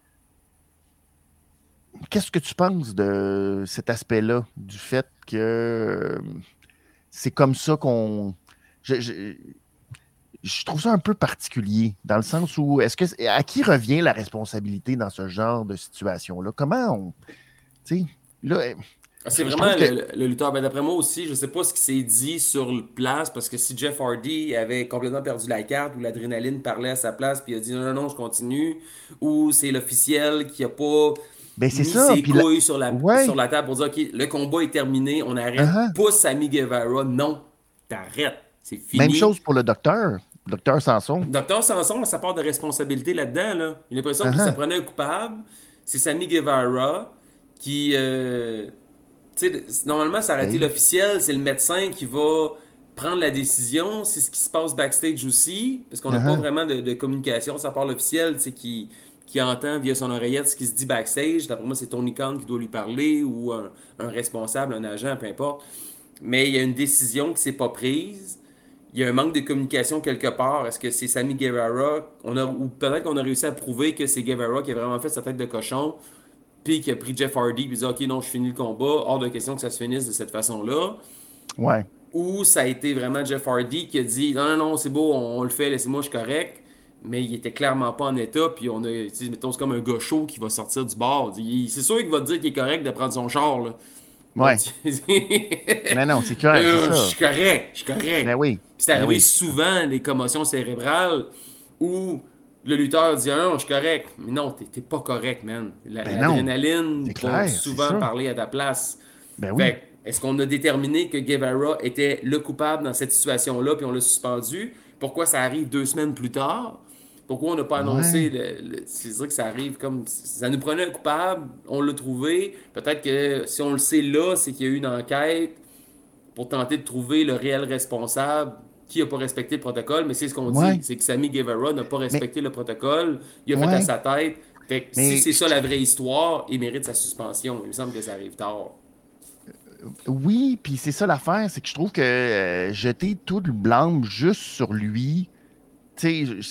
Qu'est-ce que tu penses de cet aspect-là, du fait que euh, c'est comme ça qu'on... Je, je, je trouve ça un peu particulier, dans le sens où, est-ce que à qui revient la responsabilité dans ce genre de situation-là? Comment on... Tu sais, là... C'est je vraiment trouve que... le, le lutteur. Ben, d'après moi aussi, je sais pas ce qui s'est dit sur le place, parce que si Jeff Hardy avait complètement perdu la carte ou l'adrénaline parlait à sa place puis il a dit non, non, non, je continue, ou c'est l'officiel qui a pas Ben, c'est mis ça. ses Puis la... couilles sur la, sur Ouais. la table pour dire OK, le combat est terminé, on arrête, Uh-huh. pousse Sammy Guevara, non, t'arrêtes, c'est Même fini. chose pour le docteur, docteur Sanson. Docteur Sanson a sa part de responsabilité là-dedans. Là. Il a l'impression que ça Uh-huh. prenait un coupable. C'est Sammy Guevara qui. Euh, tu sais, normalement, ça aurait été Hey. l'officiel, c'est le médecin qui va prendre la décision. C'est ce qui se passe backstage aussi, parce qu'on n'a pas Uh-huh. vraiment de, de communication. Ça part l'officiel, tu sais, qui, qui entend via son oreillette ce qui se dit backstage. D'après moi, c'est Tony Khan qui doit lui parler ou un, un responsable, un agent, peu importe. Mais il y a une décision qui s'est pas prise. Il y a un manque de communication quelque part. Est-ce que c'est Sammy Guevara on a, ou peut-être qu'on a réussi à prouver que c'est Guevara qui a vraiment fait sa tête de cochon, puis qui a pris Jeff Hardy, puis dit OK, non, je finis le combat, hors de question que ça se finisse de cette façon-là. Ouais. Ou ça a été vraiment Jeff Hardy qui a dit non, non, non, c'est beau, on, on le fait, laissez-moi, je suis correct. Mais il était clairement pas en état, puis on a, tu sais, mettons, c'est comme un gars chaud qui va sortir du bar. Il- C'est sûr qu'il va te dire qu'il est correct de prendre son char, là. Bon, Ouais. tu- Non, non, c'est correct, c'est Euh, Je ça. suis correct, je suis correct. Ben oui. Puis c'est Ben arrivé oui. souvent des commotions cérébrales où le lutteur dit ah non, je suis correct. Mais non, t'es t'es pas correct, man. La- Ben non. L'adrénaline C'est va clair, c'est souvent ça. parler à ta place. Ben oui. Fait que, est-ce qu'on a déterminé que Guevara était le coupable dans cette situation-là, puis on l'a suspendu? Pourquoi ça arrive deux semaines plus tard? Pourquoi on n'a pas annoncé Ouais. le, le- c'est-à-dire que ça arrive comme ça nous prenait un coupable, on l'a trouvé. Peut-être que si on le sait là, c'est qu'il y a eu une enquête pour tenter de trouver le réel responsable qui n'a pas respecté le protocole, mais c'est ce qu'on dit, Ouais. c'est que Sammy Guevara n'a pas Mais, respecté le protocole, il a fait à ouais. sa tête. Fait que si Mais c'est je- ça la vraie histoire, il mérite sa suspension. Il me semble que ça arrive tard. oui, puis c'est ça l'affaire, c'est que je trouve que euh, jeter tout le blâme juste sur lui, tu sais, je-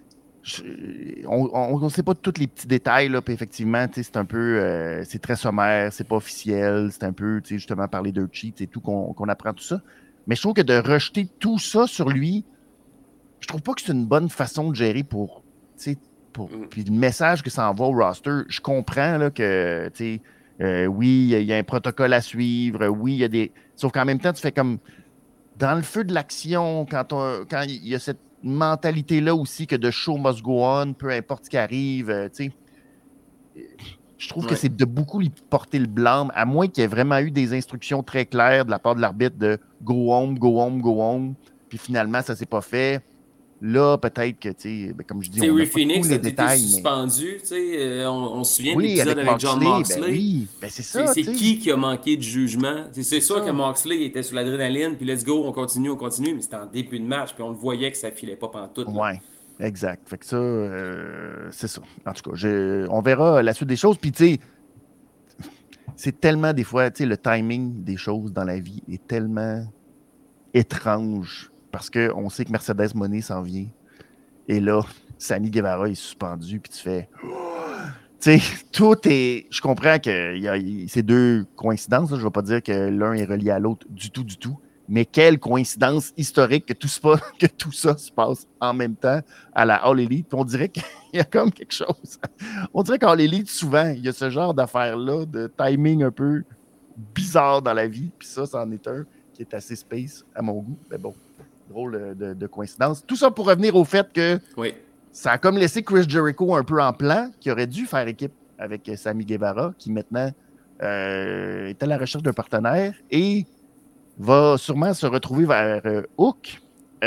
je- on ne sait pas tous les petits détails, là, puis effectivement, tu sais, c'est un peu, euh, c'est très sommaire, c'est pas officiel, c'est un peu, tu sais, justement, parler de cheat et tout, qu'on qu'on apprend tout ça. Mais je trouve que de rejeter tout ça sur lui, je trouve pas que c'est une bonne façon de gérer pour, tu sais, pour, Mm. puis le message que ça envoie au roster, je comprends, là, que, tu sais, euh, oui, il y a un protocole à suivre, oui, il y a des... Sauf qu'en même temps, tu fais comme, dans le feu de l'action, quand on, quand il y a cette mentalité-là aussi que de show must go on, peu importe ce qui arrive, euh, tu sais, je trouve que Ouais. c'est de beaucoup lui porter le blâme, à moins qu'il y ait vraiment eu des instructions très claires de la part de l'arbitre de go home, go home, go home, puis finalement, ça s'est pas fait. Là, peut-être que, tu sais, ben, comme je dis, Tu sais, on n'a Ray pas tous Phoenix les a été détails, mais... suspendu. Tu sais, euh, on, on se souvient de Oui, l'épisode avec avec, John Moxley, Moxley. ben oui, ben c'est C'est ça, c'est tu sais. qui qui a manqué de jugement? C'est c'est sûr ça. que Moxley était sur l'adrénaline, puis let's go, on continue, on continue, mais c'était en début de match, puis on le voyait que ça filait pas pantoute. Là. Ouais, exact. Fait que ça, euh, c'est ça. En tout cas, je- on verra la suite des choses. Puis, tu sais, c'est tellement des fois, tu sais, le timing des choses dans la vie est tellement étrange parce qu'on sait que Mercedes Moné s'en vient. Et là, Sammy Guevara est suspendu, puis tu fais... Tu sais, tout est... Je comprends que y a, y, c'est deux coïncidences. Là. Je ne vais pas dire que l'un est relié à l'autre du tout, du tout. Mais quelle coïncidence historique que tout, ça, que tout ça se passe en même temps à la All Elite. Puis on dirait qu'il y a comme quelque chose. On dirait qu'à All Elite, souvent, il y a ce genre d'affaires-là, de timing un peu bizarre dans la vie. Puis ça, c'en est un qui est assez space à mon goût. Mais bon, drôle de, de coïncidence. Tout ça pour revenir au fait que... Oui. Ça a comme laissé Chris Jericho un peu en plan, qui aurait dû faire équipe avec Sammy Guevara, qui maintenant euh, est à la recherche d'un partenaire et va sûrement se retrouver vers euh, Hook.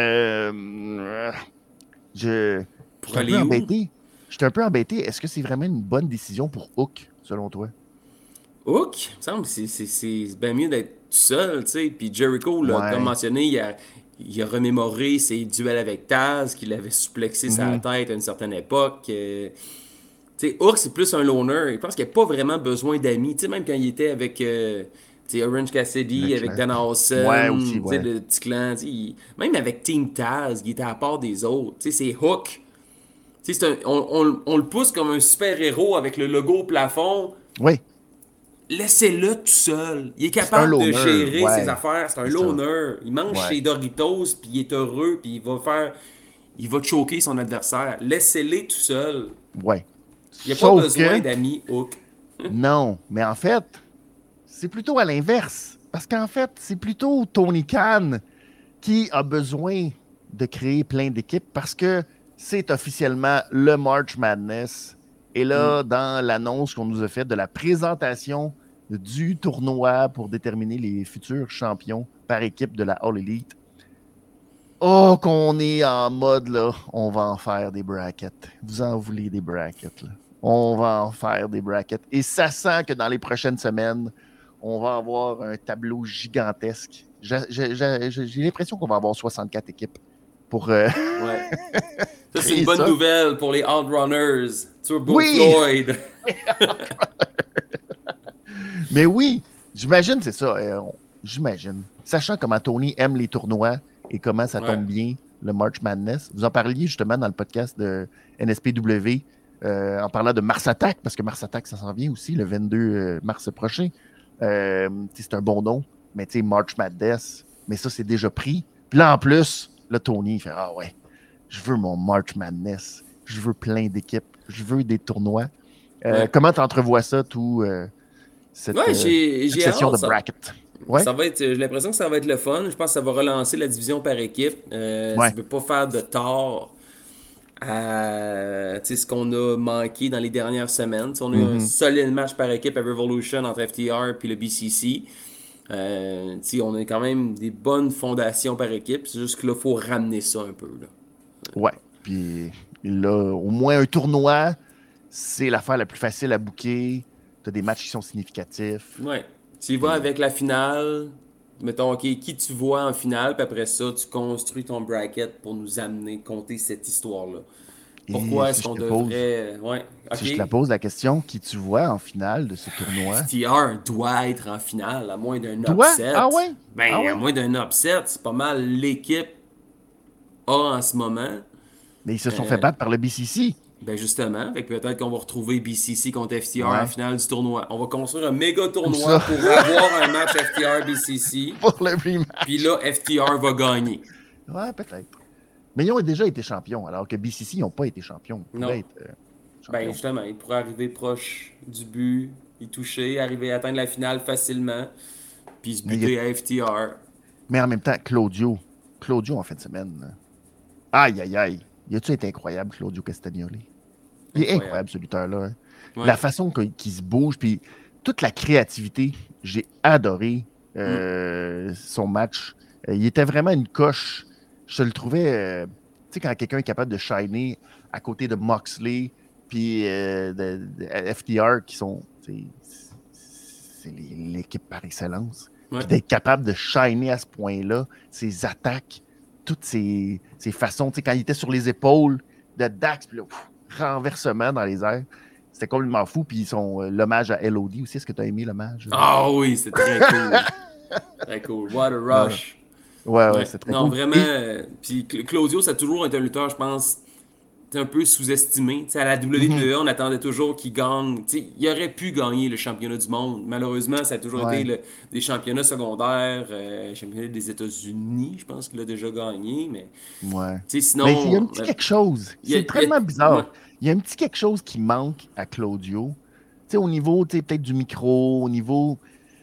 Euh, je, je suis un peu embêté. Je suis un peu embêté. Est-ce que c'est vraiment une bonne décision pour Hook, selon toi? Hook, il me semble que c'est, c'est, c'est bien mieux d'être tout seul, tu sais. Puis Jericho, là, Ouais. comme mentionné, il a, il a remémoré ses duels avec Taz, qu'il avait suplexé Mm-hmm. sa tête à une certaine époque. Euh, tu sais, Hook, c'est plus un loner. Je pense qu'il n'y a pas vraiment besoin d'amis. Tu sais, même quand il était avec euh, tu sais, Orange Cassidy, Le avec clan. Danhausen, Ouais, aussi, tu sais, ouais. le petit clan. tu sais, il- Même avec Team Taz, il était à part des autres. Tu sais, c'est Hook. Tu sais, c'est un- on, on- on le pousse comme un super-héros avec le logo au plafond. Oui, Laissez-le tout seul. Il est C'est un capable de loner, gérer ouais. ses affaires. C'est un C'est ça. loner. Il mange Ouais. ses Doritos, puis il est heureux, puis il va faire... Il va choquer son adversaire. Laissez-les tout seul. ouais. Il n'y a Sauf pas besoin que- d'amis Hook. Non, mais en fait, c'est plutôt à l'inverse. Parce qu'en fait, c'est plutôt Tony Khan qui a besoin de créer plein d'équipes parce que c'est officiellement le March Madness. Et là, mm. dans l'annonce qu'on nous a faite de la présentation du tournoi pour déterminer les futurs champions par équipe de la All Elite, oh, qu'on est en mode, là, on va en faire des brackets. Vous en voulez des brackets, là. On va en faire des brackets. Et ça sent que dans les prochaines semaines, on va avoir un tableau gigantesque. J'ai, j'ai, j'ai, j'ai l'impression qu'on va avoir soixante-quatre équipes pour... Euh... Ouais. Ça, c'est une bonne ça. nouvelle pour les Outrunners. Turbo oui! Floyd. Mais oui, j'imagine, c'est ça. Euh, on, j'imagine. Sachant comment Tony aime les tournois et comment ça tombe ouais. bien, le March Madness. Vous en parliez justement dans le podcast de N S P W euh, en parlant de Mars Attack, parce que Mars Attack, ça s'en vient aussi le vingt-deux mars prochain. Euh, c'est un bon nom, mais tu sais, March Madness, mais ça, c'est déjà pris. Puis là, en plus, là, Tony, il fait « Ah ouais, je veux mon March Madness. Je veux plein d'équipes. Je veux des tournois. Euh, ouais. » Comment tu entrevois ça, tout, euh, cette, ouais, j'ai, euh, cette j'ai session hâte, de bracket? Ouais. Ça va être, j'ai l'impression que ça va être le fun. Je pense que ça va relancer la division par équipe. Euh, ouais. Ça ne peut pas faire de tort à ce qu'on a manqué dans les dernières semaines. T'sais, on a mm-hmm. eu un solide match par équipe à Revolution entre F T R et le B C C. Euh, on a quand même des bonnes fondations par équipe. C'est juste que là, il faut ramener ça un peu. Là. Ouais. Puis là, au moins un tournoi, c'est l'affaire la plus facile à booker. Tu as des matchs qui sont significatifs. Ouais. Tu y vas avec la finale. Mettons, OK, qui tu vois en finale, puis après ça, tu construis ton bracket pour nous amener, compter cette histoire-là. Pourquoi Et est-ce si qu'on devrait... Pose, ouais, okay. Si je te la pose la question, qui tu vois en finale de ce tournoi? F T R doit être en finale, à moins d'un doit? upset. Ah ouais? Ben, ah ouais? à moins d'un upset, c'est pas mal l'équipe A en ce moment. Mais ils se sont euh, fait battre par le B C C. Ben justement, fait que peut-être qu'on va retrouver B C C contre F T R ouais. en finale du tournoi. On va construire un méga tournoi pour avoir un match F T R B C C. Pour le rematch. Puis là, F T R va gagner. Ouais, peut-être. Mais ils ont déjà été champions, alors que B C C, ils n'ont pas été champions. Ils non. Être, euh, champions. Ben justement, ils pourraient arriver proche du but, y toucher, arriver à atteindre la finale facilement, puis se buter a... à F T R. Mais en même temps, Claudio, Claudio en fin de semaine, là. Aïe, aïe, aïe. Il a-tu été incroyable, Claudio Castagnoli? Il est incroyable, incroyable ce lutteur-là. Hein? Ouais. La façon qu'il se bouge, puis toute la créativité, j'ai adoré euh, mm. son match. Euh, il était vraiment une coche. Je le trouvais, euh, tu sais, quand quelqu'un est capable de shiner à côté de Moxley, puis euh, de, de F T R, qui sont, c'est l'équipe par excellence. Ouais. Puis d'être capable de shiner à ce point-là, ses attaques, toutes ces, ces façons, tu sais, quand il était sur les épaules de Dax, puis là, pff, renversement dans les airs, c'était complètement fou. Puis son euh, l'hommage à L O D aussi, est-ce que tu as aimé l'hommage? Ah oh, oui, c'est très cool. Très cool. What a rush. Ouais, ouais, Ouais. c'est très Non, cool. vraiment. Puis, euh, Puis Cl- Claudio, ça a toujours été un lutteur, je pense, un peu sous-estimé. Tu sais, à la mhm, W W E, on attendait toujours qu'il gagne. Tu sais, il aurait pu gagner le championnat du monde. Malheureusement, ça a toujours été ouais. le- des championnats secondaires, euh, championnat des États-Unis, je pense qu'il a déjà gagné. Mais Ouais. tu sais, Mais il y a un sinon, petit euh, quelque chose. il y a, C'est il y tellement a- ouais. bizarre. Il y a un petit quelque chose qui manque à Claudio. Tu sais, au niveau, tu sais, peut-être du micro, au niveau,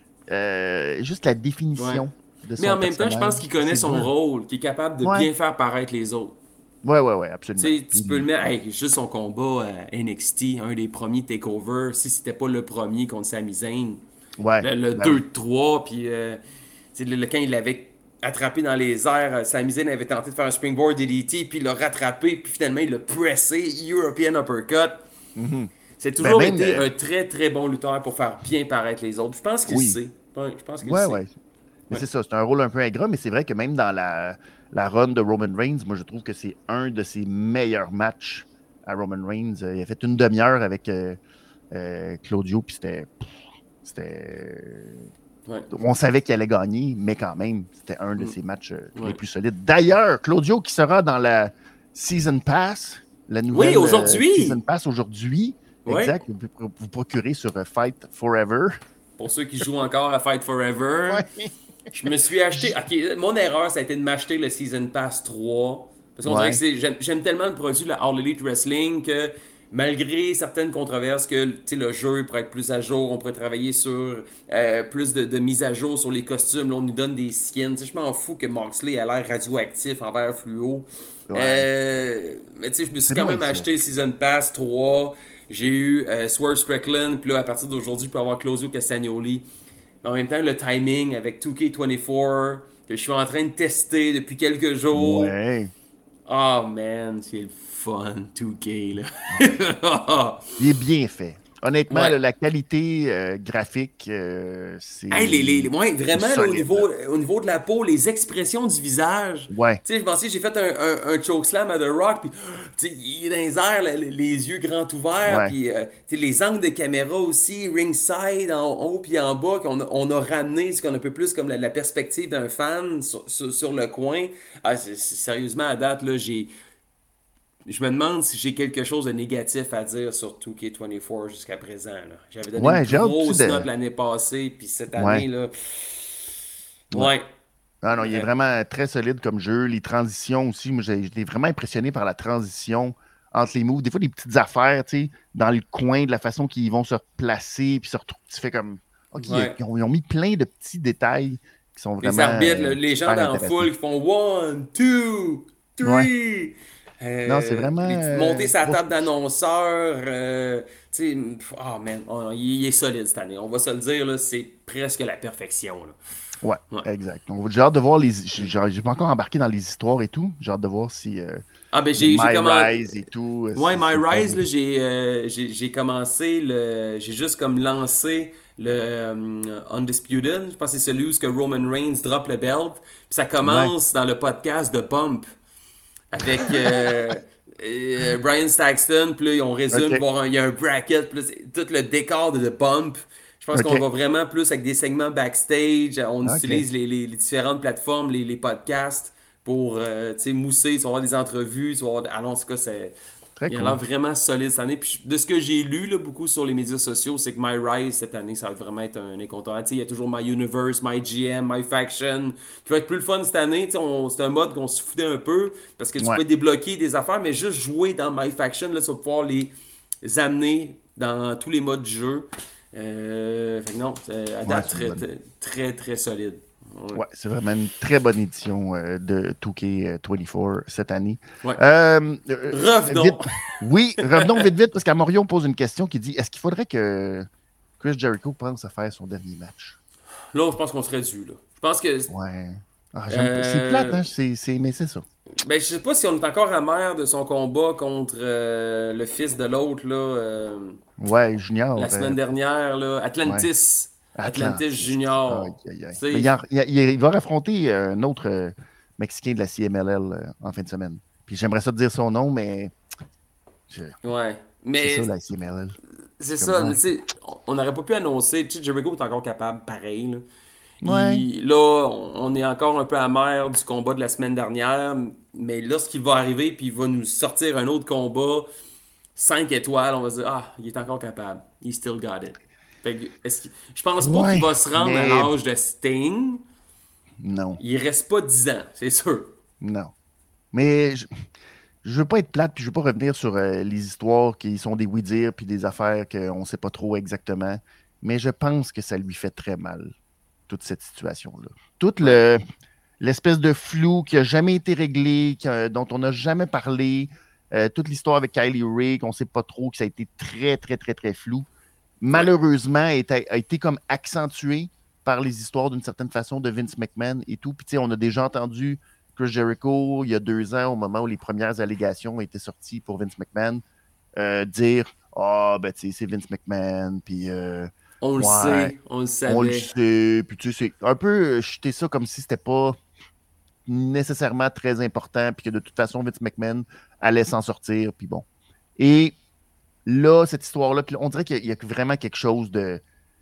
euh, juste la Ouais. définition de Mais son en même temps, je pense qu'il personnage. connaît C'est son dur. rôle, qu'il est capable de Ouais. bien faire paraître les autres. Ouais, ouais, ouais, Tu absolument. sais, tu peux le Puis, mettre, hey, juste son combat à N X T, un des premiers takeovers, si c'était pas le premier contre Sami Zayn, ouais, le, le ben oui. deux trois, puis euh, tu sais, le, le- quand il l'avait attrapé dans les airs, euh, Sami Zayn avait tenté de faire un springboard D D T, puis il l'a rattrapé, puis finalement il l'a pressé, European Uppercut. Mhm. C'est Ben toujours même, été euh, un très très bon lutteur pour faire bien paraître les autres. Je pense qu'il oui. sait. Ouais, je pense qu'il Ouais, sait. ouais. Mais Ouais. c'est ça, c'est un rôle un peu ingrat, mais c'est vrai que même dans la, la run de Roman Reigns, moi je trouve que c'est un de ses meilleurs matchs à Roman Reigns. Euh, Il a fait une demi-heure avec euh, euh, Claudio, puis c'était. C'était. Ouais. On savait qu'il allait gagner, mais quand même, c'était un de Mm. ses matchs euh, les Ouais. plus solides. D'ailleurs, Claudio qui sera dans la Season Pass, la Oui, nouvelle euh, Season aujourd'hui! Pass aujourd'hui, Ouais. exact, vous pouvez vous procurer sur euh, Fight Forever. Pour ceux qui jouent encore à Fight Forever. Ouais. Je me suis acheté. Ok, mon erreur, ça a été de m'acheter le Season Pass trois. Parce qu'on dirait que Ouais. c'est. J'aime j'aime tellement le produit de la All Elite Wrestling que malgré certaines controverses, que tu sais, le jeu pourrait être plus à jour, on pourrait travailler sur euh, plus de, de mise à jour sur les costumes. Là, on nous donne des skins. Tu sais, je m'en fous que Moxley a l'air radioactif en vert fluo. Ouais. Euh, mais tu sais, je me suis C'est quand moins même ça. acheté Season Pass trois. J'ai eu euh, Swerve Strickland. Puis là, à partir d'aujourd'hui, je peux avoir Claudio Castagnoli. Mais en même temps, le timing avec deux K vingt-quatre, que je suis en train de tester depuis quelques jours. Ouais. Oh man, c'est le fun, deux K, là. Il est bien fait. Honnêtement, Ouais. là, la qualité euh, graphique, euh, Hey, les, les, les- c'est ouais, c'est vraiment, là, au solide, là. niveau, au niveau de la peau, les expressions du visage. Ouais. Tu sais, je pensais, j'ai fait un, un, un chokeslam à The Rock, puis tu sais, il est dans les airs, là, les, les yeux grands ouverts, Ouais. puis euh, tu sais, les angles de caméra aussi, ringside, en haut puis en bas, qu'on a, on a ramené ce qu'on a un peu plus comme la, la perspective d'un fan sur, sur, sur le coin. Ah, c'est- c'est- sérieusement, à date, là, j'ai, je me demande si j'ai quelque chose de négatif à dire sur deux K vingt-quatre jusqu'à présent, là. J'avais donné une Ouais, j'ai hâte aussi grosse de. note l'année passée, puis cette Ouais. année, là, Ouais. ouais. Ah non, il est Ouais. vraiment très solide comme jeu. Les transitions aussi, moi, j'ai j'étais vraiment impressionné par la transition entre les moves. Des fois, des petites affaires, tu sais, dans le coin, de la façon qu'ils vont se placer, puis se retrouvent. Tu fais comme. OK, Ouais. ils ont, ils ont mis plein de petits détails qui sont Les vraiment arbitres, euh, le- les gens super dans la intéressants. foule qui font one, two, Ouais. three. Non, c'est Euh, vraiment les petites euh, montées sur la gros table push. d'annonceurs. Euh, tu sais, pff, oh man, oh, il, il est solide cette année. On va se le dire, là, c'est presque la perfection. Là. Ouais, Ouais. exact. Donc, j'ai hâte de voir les. J'ai j'ai pas encore embarqué dans les histoires et tout. J'ai hâte de voir si euh, Ah ben le j'ai j'ai My comment Rise et tout, euh, ouais, si My c'est le fun. Rise là, j'ai euh, j'ai j'ai commencé le j'ai juste comme lancé le euh, Undisputed, je pense que c'est celui où ce que Roman Reigns drop le belt, puis ça Ouais. commence dans le podcast de Bump avec euh, euh, Brian Saxton, puis là on résume, OK. voir un- il y a un bracket, puis là, c'est tout le décor de The Bump. Je pense qu'on OK. va vraiment plus avec des segments backstage. On OK. utilise les, les- les différentes plateformes, les, les podcasts pour euh, tu sais, mousser. Tu vas avoir des entrevues. Tu vas avoir... Ah non, en tout cas, c'est... Très il a l'air cool. vraiment solide cette année. Puis de ce que j'ai lu là, beaucoup sur les médias sociaux, c'est que My Rise cette année, ça va vraiment être un incontournable. Tu sais, il y a toujours My Universe, My G M, My Faction, qui va être plus le fun cette année. Tu sais, on- c'est un mode qu'on se foutait un peu parce que tu Ouais. peux débloquer des affaires, mais juste jouer dans My Faction, là, tu vas pouvoir les amener dans tous les modes du jeu. Euh, fait que non, c'est- à Ouais, date, c'est une très, bonne. très, très, très solide. Ouais. Ouais, c'est vraiment une très bonne édition euh, de deux K vingt-quatre cette année. Ouais. Euh, euh, Revenons. vite- Oui, revenons vite, vite, parce qu'Amorion pose une question qui dit est-ce qu'il faudrait que Chris Jericho pense à faire son dernier match? Là, je pense qu'on serait dû. Là. Je pense que. Ouais. Ah, j'aime pas. C'est euh, plate, hein? C'est, c'est- mais c'est ça. Ben, je sais pas si on est encore amer de son combat contre euh, le fils de l'autre, là, euh, Ouais, Junior. la euh, semaine dernière, là, ouais. Atlantis. Atlantis Atlantis. Junior. Aïe, aïe, aïe. Tu sais, Mais il, en- il- il- il va affronter euh, un autre euh, Mexicain de la C M L L euh, en fin de semaine. Puis j'aimerais ça te dire son nom, mais je- ouais. c'est Mais ça, la C M L L. c'est Comme, ça, ouais. tu sais, on n'aurait pas pu annoncer. Tu sais, Jericho est encore capable, pareil, là. Ouais. Il, là, on, on est encore un peu amer du combat de la semaine dernière, mais lorsqu'il va arriver puis il va nous sortir un autre combat, cinq étoiles, on va se dire, ah, il est encore capable. He still got it. Fait que, est-ce qu'il- je pense pas qu'il Ouais. va se rendre à Mais l'âge de Sting. non. Il reste pas dix ans, c'est sûr. Non. Mais je, je veux pas être plate, puis je veux pas revenir sur euh, les histoires qui sont des oui-dire, puis des affaires qu'on sait pas trop exactement. Mais je pense que ça lui fait très mal, toute cette situation-là. Toute Ouais. le, l'espèce de flou qui a jamais été réglé, qui a- dont on n'a jamais parlé, euh, toute l'histoire avec Kylie Ray, qu'on sait pas trop, que ça a été très, très, très, très flou, malheureusement, a été, a été comme accentué par les histoires d'une certaine façon de Vince McMahon et tout. Puis, tu sais, on a déjà entendu Chris Jericho, il y a deux ans, au moment où les premières allégations étaient sorties pour Vince McMahon, euh, dire Ah, ben, tu sais, c'est Vince McMahon, puis euh, On le ouais, sait, on le on le savait. sait. Puis, tu sais, c'est un peu jeter ça comme si c'était pas nécessairement très important, puis que de toute façon, Vince McMahon allait s'en sortir, puis bon. Et là, cette histoire-là, puis on dirait qu'il y, a- il y a vraiment quelque chose de.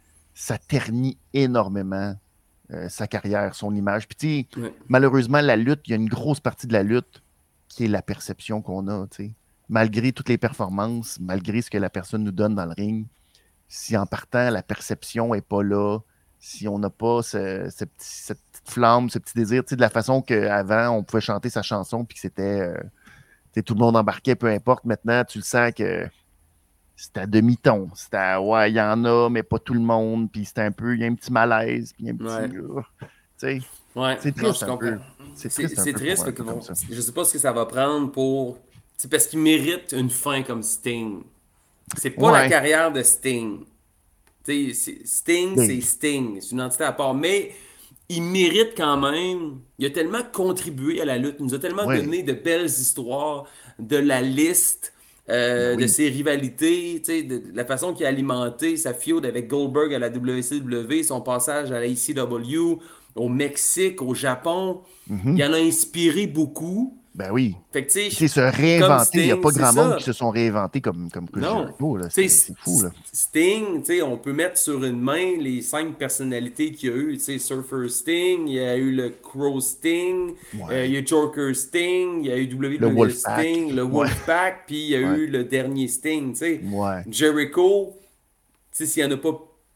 Ça ternit énormément euh, sa carrière, son image. Puis, tu sais, Ouais. malheureusement, la lutte, il y a une grosse partie de la lutte qui est la perception qu'on a, tu sais. Malgré toutes les performances, malgré ce que la personne nous donne dans le ring, si en partant, la perception n'est pas là, si on n'a pas ce, ce petit- cette petite flamme, ce petit désir, tu sais, de la façon qu'avant, on pouvait chanter sa chanson, puis que c'était. euh, tu sais, tout le monde embarquait, peu importe. Maintenant, tu le sens que c'est à demi-ton. C'est à, ouais, il y en a, mais pas tout le monde. Puis c'est un peu, il y a un petit malaise. Puis il y a un petit. Ouais. euh, tu sais, Ouais, c'est non, triste je un comprends. peu. C'est C'est triste un c'est peu triste, pour un fait que peu comme bon, ça. je sais pas ce que ça va prendre pour. C'est parce qu'il mérite une fin comme Sting. C'est pas la Ouais. carrière de Sting. Tu sais, c'est- Sting, Mais- c'est Sting. C'est une entité à part. Mais il mérite quand même. Il a tellement contribué à la lutte. Il nous a tellement Ouais. donné de belles histoires, de la liste, euh, Ben oui. de ses rivalités, tu sais, de, de la façon qu'il a alimenté sa feud avec Goldberg à la W C W, son passage à la E C W, au Mexique, au Japon. Mhm. Il en a inspiré beaucoup. Ben oui. Fait que, tu Tu sais, sais, se comme réinventer, il n'y a Sting, pas c'est grand monde ça. qui se sont réinventés comme, comme Chris Non. Jericho. Là. Tu C'est, sais, c'est fou. Là. Sting, tu sais, on peut mettre sur une main les cinq personnalités qu'il y a eu. Tu sais, Surfer Sting, il y a eu le Crow Sting, Ouais. euh, il y a eu Joker Sting, il y a eu W Le W Wolfpack. Sting, le Ouais. Wolfpack, puis il y a Ouais. eu le dernier Sting, tu sais. Ouais. Jericho, tu sais, s'il n'y en a pas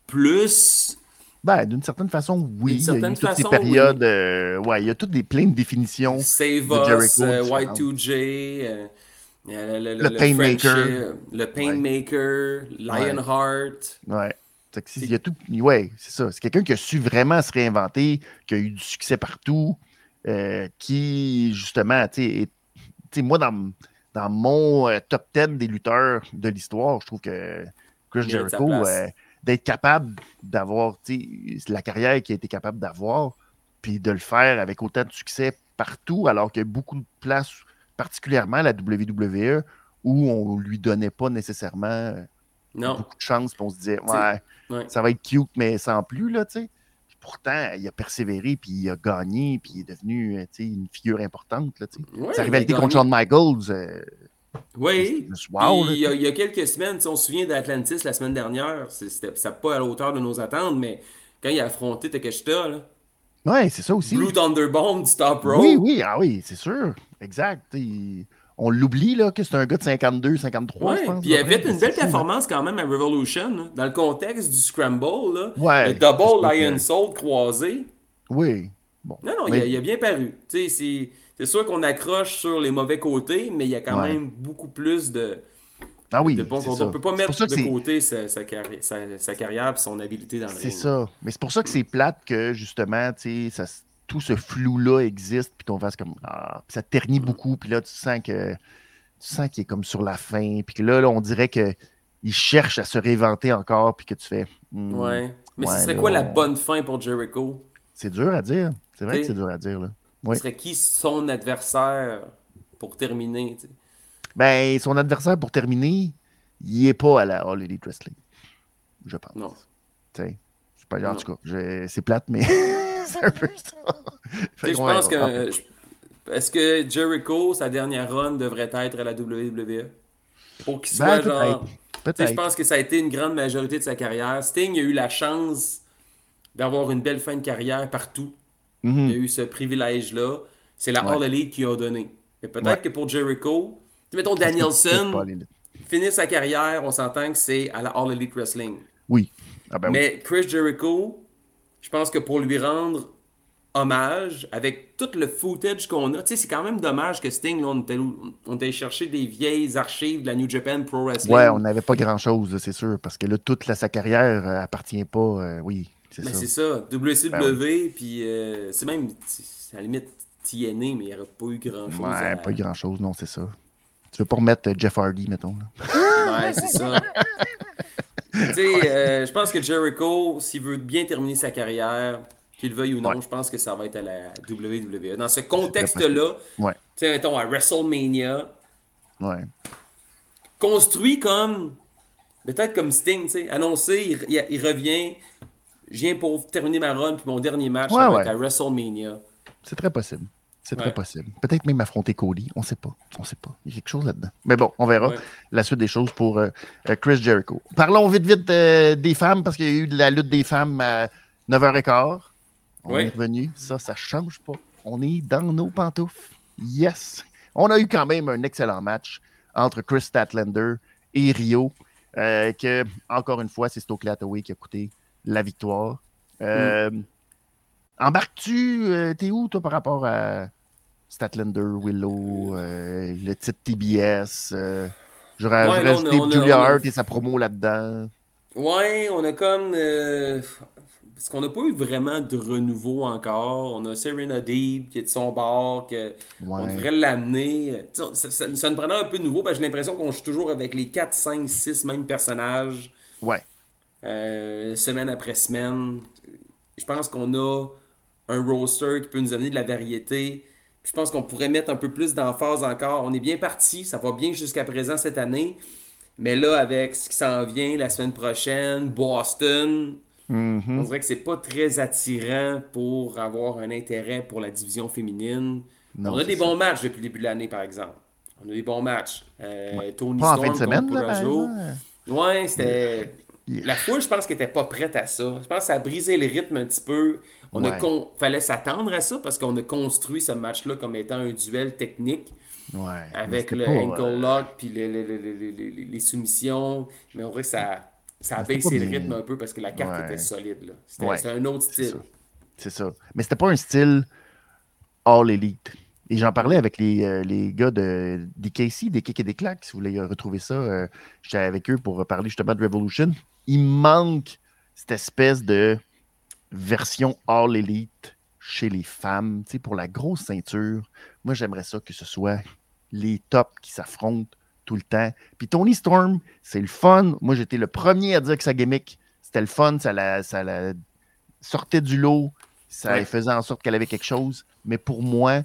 plus, Ben, d'une certaine façon, oui. d'une Il y a eu certaine toutes ces façon, périodes. oui. euh, ouais, il y a toutes des plein de définitions Save de Us, Jericho euh, différentes. Y deux J, euh, euh, le, le, Le le Painmaker. Friendship, le Painmaker, Lionheart. Ouais. Fait que il y a tout. Ouais, c'est ça. C'est quelqu'un qui a su vraiment se réinventer, qui a eu du succès partout, euh, qui, justement, tu sais, est- tu sais, moi, dans, dans mon euh, top dix des lutteurs de l'histoire, je trouve que Chris Il mérite sa Jericho, place. euh, d'être capable d'avoir, tu sais, la carrière qu'il a été capable d'avoir, puis de le faire avec autant de succès partout, alors qu'il y a beaucoup de places, particulièrement à la W W E, où on lui donnait pas nécessairement euh, Non. beaucoup de chance, puis on se disait, Tu sais, ouais, ouais. ça va être cute, mais sans plus, là, tu sais. Puis pourtant, il a persévéré, puis il a gagné, puis il est devenu, euh, tu sais, une figure importante, là, tu sais. Ouais, Sa il a rivalité contre gagné. Shawn Michaels, euh, Oui. c'est- wow, là, Puis il y, a, tu il y a quelques semaines, tu sais, on se souvient d'Atlantis la semaine dernière. C'est- C'était ça pas à la hauteur de nos attentes, mais quand il a affronté Takeshita, là, sais. Ouais, c'est ça aussi. Blue Thunderbomb du Top Rope. Oui, oui, ah oui, c'est sûr. Exact. Il- On l'oublie, là, que c'est un gars de cinquante-deux, cinquante-trois, je Ouais, pense. puis il a à peu près. fait une C'est belle fou, là. performance quand même à Revolution, là, dans le contexte du Scramble, là, Ouais, le c'est Double sûr que- Lion Soul croisé. Oui. Bon. Non, non, il Mais- a, il a bien paru. Tu sais, c'est c'est sûr qu'on accroche sur les mauvais côtés, mais il y a quand Ouais. même beaucoup plus de, Ah oui, de bons c'est côtés. ça. On peut pas C'est mettre pour ça que de c'est- côté sa, sa, carri- sa- sa carrière et son habileté dans le C'est ring. ça. Mais c'est pour ça que c'est plate que, justement, tu sais, ça, tout ce flou-là existe, puis qu'on fasse comme. Ah, puis ça ternit beaucoup, puis là, tu sens que. Tu sens qu'il est comme sur la fin, puis que là, là on dirait qu'il cherche à se réinventer encore, puis que tu fais. hmm, Ouais. Mais ouais, ce serait là, quoi la on- bonne fin pour Jericho? C'est dur à dire. C'est vrai T'sais, que c'est dur à dire, là. Ce Oui. serait qui son adversaire pour terminer? Tu sais? Ben, son adversaire, pour terminer, il est pas à la All Elite Wrestling, je pense. Non. Tu sais, c'est pas, en Non. tout cas, je- c'est plate, mais c'est un peu ça. Tu Fait sais, je qu'on pense verra. que. je- Est-ce que Jericho, sa dernière run, devrait être à la W W E? Pour qu'il Ben, soit genre. peut-être. Tu sais, je Peut-être. pense que ça a été une grande majorité de sa carrière. Sting a eu la chance d'avoir une belle fin de carrière partout. Il a Mhm. eu ce privilège-là. C'est la Ouais. All Elite qui a donné. Et Ouais. peut-être que pour Jericho, tu sais, mettons Ça se peut peut-être pas Danielson, aller là. finir sa carrière, on s'entend que c'est à la All Elite Wrestling. Oui. Ah ben oui. Mais Chris Jericho, je pense que pour lui rendre hommage, avec tout le footage qu'on a, tu sais, c'est quand même dommage que Sting, là, on était, on était chercher des vieilles archives de la New Japan Pro Ouais, on Wrestling. n'avait pas grand-chose, là, c'est sûr, parce que là, toute la, sa carrière euh, appartient pas. Euh, oui, c'est Mais ça. c'est ça, Ben oui. W C W, puis euh, c'est même, à la limite, T N A, mais il n'y aurait pas eu grand-chose Ouais, pas à. grand-chose, non, c'est ça. Tu veux pas remettre euh, Jeff Hardy, mettons. Là. Ouais, c'est ça. Mais tu sais, euh, je pense que Jericho, s'il veut bien terminer sa carrière, qu'il le veuille ou Ouais, non, je pense que ça va être à la W W E. Dans ce c'est très possible. contexte-là, Ouais, tu sais, mettons à WrestleMania, ouais. construit comme, peut-être comme Sting, tu sais, annoncé, il, il- il revient, je viens pour terminer ma run, puis mon dernier match, ça Ouais, va être ouais. à WrestleMania. C'est très possible. C'est très Ouais, possible. Peut-être même affronter Cody. On sait pas. On sait pas. Il y a quelque chose là-dedans. Mais bon, on verra ouais, la suite des choses pour euh, euh, Chris Jericho. Parlons vite, vite euh, des femmes, parce qu'il y a eu de la lutte des femmes à neuf heures quinze. On est ouais. revenu. Ça, ça change pas. On est dans nos pantoufles. Yes. On a eu quand même un excellent match entre Chris Statlander et Rio. Euh, que, encore une fois, c'est Stokely Hathaway qui a coûté la victoire. Hmm. Euh, Embarques-tu, euh, t'es où, toi, par rapport à Statlander, Willow, euh, le titre T B S? Euh, j'aurais Ouais, j'aurais là, on a, ajouté on a, Julia on a- Hart et sa promo là-dedans. ouais, on a comme, euh, parce qu'on n'a pas eu vraiment de renouveau encore. On a Serena Deeb qui est de son bord, que on Ouais, devrait l'amener. Tu sais, Ça, ça, ça nous prenait un peu de nouveau, parce que j'ai l'impression qu'on joue toujours avec les quatre, cinq, six mêmes personnages, ouais. euh, semaine après semaine. Je pense qu'on a un roster qui peut nous amener de la variété. Je pense qu'on pourrait mettre un peu plus d'emphase encore. On est bien parti, ça va bien jusqu'à présent cette année. Mais là, avec ce qui s'en vient la semaine prochaine, Boston, on Mhm. dirait que c'est pas très attirant pour avoir un intérêt pour la division féminine. On Non, a c'est des ça. bons matchs depuis le début de l'année, par exemple. On a des bons matchs. Ouais. Euh, Tony Pas en fin de Storm contre semaine, là, par Purazo. exemple. Ouais, Yeah. c'était. Yeah. La foule, je pense qu'elle était pas prête à ça. Je pense que ça a brisé le rythme un petit peu. On a Ouais, con... fallait s'attendre à ça parce qu'on a construit ce match-là comme étant un duel technique ouais. Mais avec c'était le pas, ankle euh, lock puis les, les- les- les- les- les- les soumissions. Mais on dirait que ça, ça a mais c'était pas baissé le rythme bien. un peu parce que la carte était Ouais, solide, là. C'était, ouais. c'était un autre C'est ça. style. C'est ça. Mais c'était pas un style all elite. Et j'en parlais Mm. avec les, euh, les gars de D K C, des Kicks et des Claques, si vous voulez euh, retrouver ça. Euh, j'étais avec eux pour parler justement de Revolution. Il manque cette espèce de version all elite chez les femmes. Tu sais, pour la grosse ceinture, moi j'aimerais ça que ce soit les tops qui s'affrontent tout le temps. Puis Tony Storm, c'est le fun. Moi j'étais le premier à dire que sa gimmick, c'était le fun, ça la, ça la sortait du lot, ça Ouais. faisait en sorte qu'elle avait quelque chose. Mais pour moi,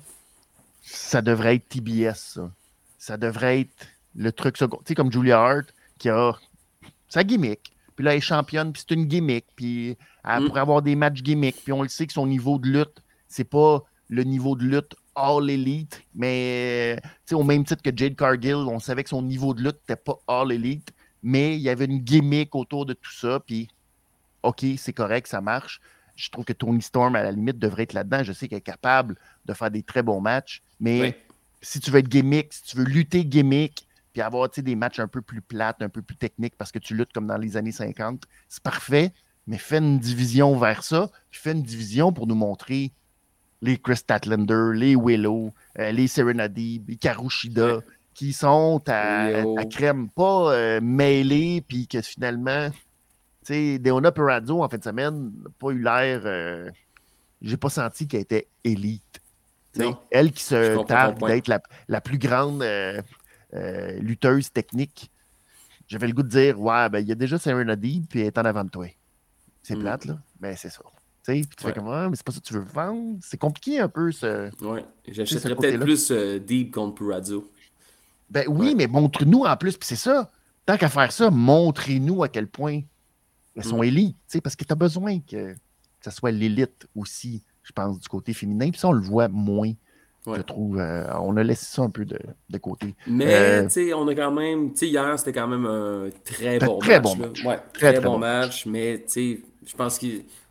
ça devrait être T B S, ça. Ça devrait être le truc second. Tu sais, comme Julia Hart, qui a sa gimmick. Puis là, elle est championne, puis c'est une gimmick. Puis elle Mm. pourrait avoir des matchs gimmick. Puis on le sait que son niveau de lutte, c'est pas le niveau de lutte all elite. Mais tu sais, au même titre que Jade Cargill, on savait que son niveau de lutte n'était pas all elite. Mais il y avait une gimmick autour de tout ça. Puis OK, c'est correct, ça marche. Je trouve que Tony Storm, à la limite, devrait être là-dedans. Je sais qu'elle est capable de faire des très bons matchs, mais Ouais. si tu veux être gimmick, si tu veux lutter gimmick, puis avoir des matchs un peu plus plates, un peu plus techniques, parce que tu luttes comme dans les années cinquante, c'est parfait, mais fais une division vers ça, puis fais une division pour nous montrer les Chris Statlander, les Willow, euh, les Serenity, les Karushida, Ouais. qui sont à, Rio. à crème, pas euh, mêlés, puis que finalement tu sais, Deonna Purrazzo, en fin de semaine, n'a pas eu l'air. Euh, j'ai pas senti qu'elle était élite. Tu sais, Non, elle qui je se comprends ton targue point. d'être la, la plus grande euh, euh, lutteuse technique. J'avais le goût de dire, ouais, ben, il y a déjà Serena Deeb, puis elle est en avant de toi. C'est Mm. plate, là. Mais c'est ça. Tu sais, puis tu Ouais. fais comme, ah, mais c'est pas ça que tu veux vendre. C'est compliqué un peu, ce, Ouais. tu sais, ce J'achèterais peut-être côté-là. plus euh, Deep contre Purazo. Ben oui, Ouais. mais montre-nous en plus, puis c'est ça. Tant qu'à faire ça, montrez-nous à quel point elles sont Mm. élites, tu sais, parce que tu as besoin que ça soit l'élite aussi, je pense, du côté féminin. Puis ça, on le voit moins, Ouais. je trouve. Euh, on a laissé ça un peu de, de côté. Mais, Euh, tu sais, on a quand même. Tu sais, hier, c'était quand même un très C'était un bon très match. bon là. match. Ouais, Très, très très bon bon match. match. Mais, tu sais, je pense qu'on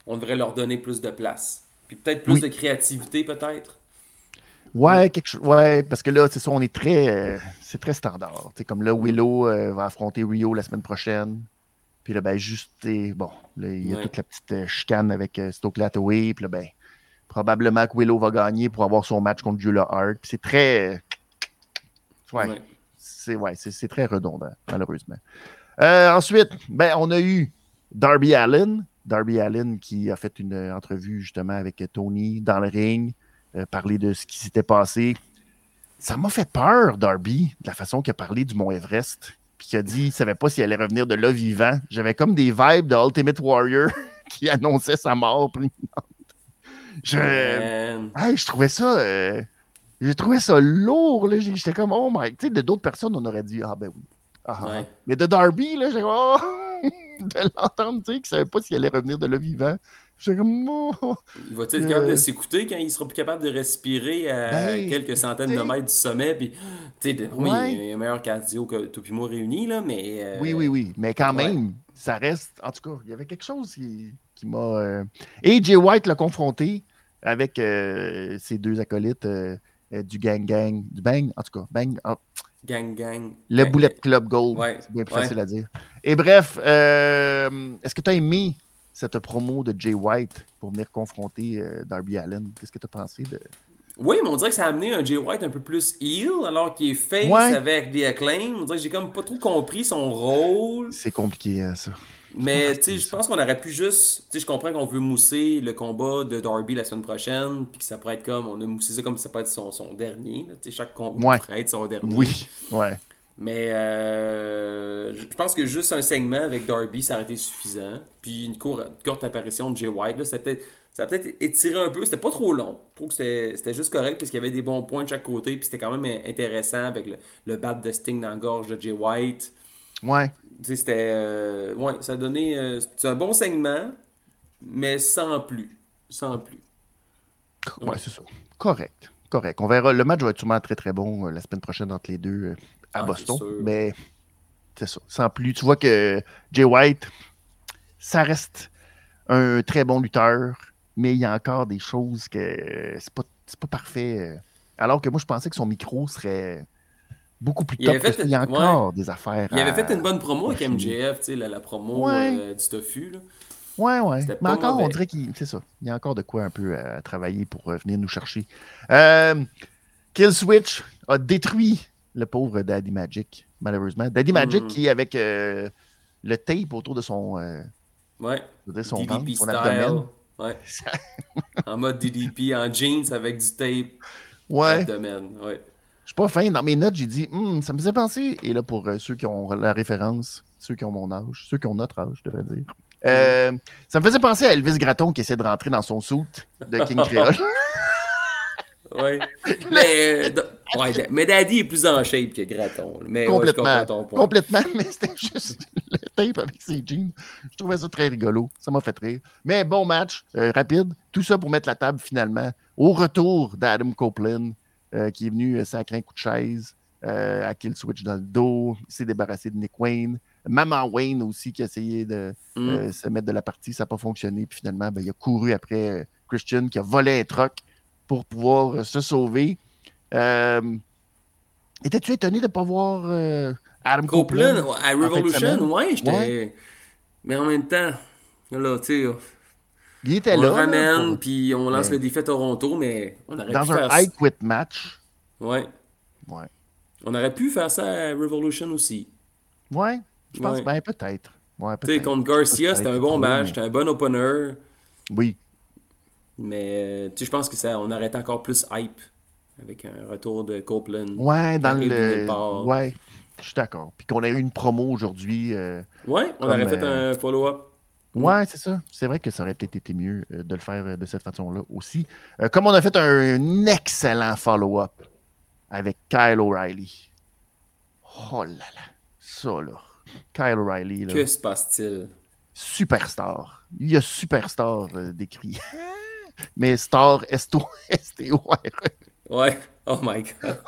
on devrait leur donner plus de place. Puis peut-être plus Oui. de créativité, peut-être. Ouais, quelque chose. Ouais, parce que là, c'est ça, on est très. euh, c'est très standard. T'sais, comme là, Willow euh, va affronter Rio la semaine prochaine. Puis là, ben, juste, t'sais, bon, là, il y a Ouais. toute la petite euh, chicane avec euh, Stokely Hathaway. Puis là, ben, probablement que Willow va gagner pour avoir son match contre Julia Hart. Puis c'est très. euh, ouais, Ouais. c'est ouais, c'est, c'est très redondant, malheureusement. Euh, ensuite, ben, on a eu Darby Allin. Darby Allin qui a fait une euh, entrevue justement avec euh, Tony dans le ring, euh, parler de ce qui s'était passé. Ça m'a fait peur, Darby, de la façon qu'il a parlé du Mont Everest. Puis qu'il a dit qu'il ne savait pas s'il allait revenir de là vivant. J'avais comme des vibes de Ultimate Warrior qui annonçait sa mort. Je, Man. hey, je trouvais ça. Euh, j'ai trouvé ça lourd. Là. J'étais comme, oh my. Tu sais, de d'autres personnes, on aurait dit, ah ben oui. Ah, ah. Ouais. Mais de Darby, là, j'ai comme, oh, de l'entendre dire qu'il ne savait pas s'il allait revenir de là vivant. J'étais comme, oh. Il va-t-il être Euh, capable de s'écouter quand il sera plus capable de respirer à Ben, quelques centaines tu de sais, mètres du sommet? Puis, tu sais, de- oui, ouais. il y a un meilleur cardio que toi et moi réunis, là, mais. euh, Oui, oui, oui. Mais quand ouais. même, ça reste. En tout cas, il y avait quelque chose qui, qui m'a. euh, Et Jay White l'a confronté avec euh, ses deux acolytes euh, euh, du Gang Gang, du Bang, en tout cas, Bang, ah, Gang, gang. le gang. Bullet Club Gold. Ouais, C'est bien plus ouais. facile à dire. Et bref, euh, est-ce que tu as aimé cette promo de Jay White pour venir confronter euh, Darby Allin? Qu'est-ce que tu as pensé de. Oui, mais on dirait que ça a amené un Jay White un peu plus heel, alors qu'il est face Ouais. avec The Acclaim. On dirait que j'ai comme pas trop compris son rôle. C'est compliqué, hein, ça. Mais pas tu sais, facile, je ça. pense qu'on aurait pu juste. Tu sais, je comprends qu'on veut mousser le combat de Darby la semaine prochaine, puis que ça pourrait être comme. On a moussé ça comme si ça pourrait être son, son dernier. là. Tu sais, chaque combat Ouais. pourrait être son dernier. Oui, ouais. Mais euh, je pense que juste un segment avec Darby, ça aurait été suffisant. Puis une, cour- une courte apparition de Jay White, là, ça a peut-être ça a peut-être étiré un peu. C'était pas trop long. Je trouve que c'était c'était juste correct parce qu'il y avait des bons points de chaque côté. Puis c'était quand même intéressant avec le, le bat de Sting dans la gorge de Jay White. Ouais. Tu sais, c'était. euh, ouais, ça a donné. euh, c'est un bon segment, mais sans plus. Sans plus. Ouais, Ouais. c'est ça. Correct. Correct. On verra. Le match va être sûrement très, très bon euh, la semaine prochaine entre les deux euh, à Ah, c'est Boston. sûr. Mais c'est ça. Sans plus. Tu vois que Jay White, ça reste un très bon lutteur, mais il y a encore des choses que euh, c'est pas, c'est pas parfait. euh. Alors que moi, je pensais que son micro serait beaucoup plus Il top avait que fait. ça. Il y a Ouais. encore des affaires Il avait fait à une bonne promo avec affiner. M J F, tu sais, la, la promo Ouais. euh, du tofu. Là. Ouais, ouais. C'était Mais pas encore, on mauvais. dirait qu'il. C'est ça. Il y a encore de quoi un peu à travailler pour euh, venir nous chercher. Euh, Killswitch a détruit le pauvre Daddy Magic, malheureusement. Daddy Magic Hmm. qui, avec euh, le tape autour de son, euh, Ouais. je veux dire, son D D ventre, P son style. abdomen. Ouais. En mode D D P, en jeans avec du tape. Ouais. Abdomen. Ouais. Je suis pas fin. Dans mes notes, j'ai dit, Hum, ça me faisait penser. Et là, pour euh, ceux qui ont la référence, ceux qui ont mon âge, ceux qui ont notre âge, je devrais dire. Euh, ça me faisait penser à Elvis Gratton qui essaie de rentrer dans son suit de King Creole. Ouais. Mais, euh, d- ouais, da- mais Daddy est plus en shape que Graton. Mais ouais, je Complètement. comprends ton point. Complètement, mais c'était juste le tape avec ses jeans. Je trouvais ça très rigolo. Ça m'a fait rire. Mais bon match, euh, rapide. Tout ça pour mettre la table finalement au retour d'Adam Copeland, euh, qui est venu euh, sacrer un coup de chaise euh, à Killswitch dans le dos. Il s'est débarrassé de Nick Wayne. Maman Wayne aussi qui a essayé de Mm. euh, se mettre de la partie. Ça n'a pas fonctionné. Puis finalement, ben, il a couru après euh, Christian qui a volé un truck pour pouvoir euh, se sauver. Euh, Étais-tu étonné de ne pas voir euh, Adam Copeland, Copeland ouais, à en fin de Revolution, semaine? ouais, j'étais. Ouais. Mais en même temps, là, tu sais, Il était on le là, là, ramène, pour- puis on lance mais le défi à Toronto, mais on aurait pu dans un faire ça. I Quit match. Ouais. Ouais. On aurait pu faire ça à Revolution aussi. Ouais, je pense, Ouais. ben peut-être. Ouais, Tu sais, peut-être. contre Je sais pas si Garcia, ça c'était aurait un été bon trop, match, mais- c'était un bon opener, Oui, mais tu sais, je pense que ça, on aurait été encore plus hype avec un retour de Copeland. ouais, dans qui arrive de nulle le... part. Ouais, je suis d'accord. Puis qu'on a eu une promo aujourd'hui. euh, Ouais, on Comme, aurait fait euh, un follow-up. Ouais, c'est ça. C'est vrai que ça aurait peut-être été mieux euh, de le faire euh, de cette façon-là aussi. Euh, comme on a fait un excellent follow-up avec Kyle O'Reilly. Oh là là, ça là. Kyle O'Reilly, là, Que se passe-t-il? superstar. Il y a superstar euh, décrit. Mais star, S T O R. Ouais, oh my god.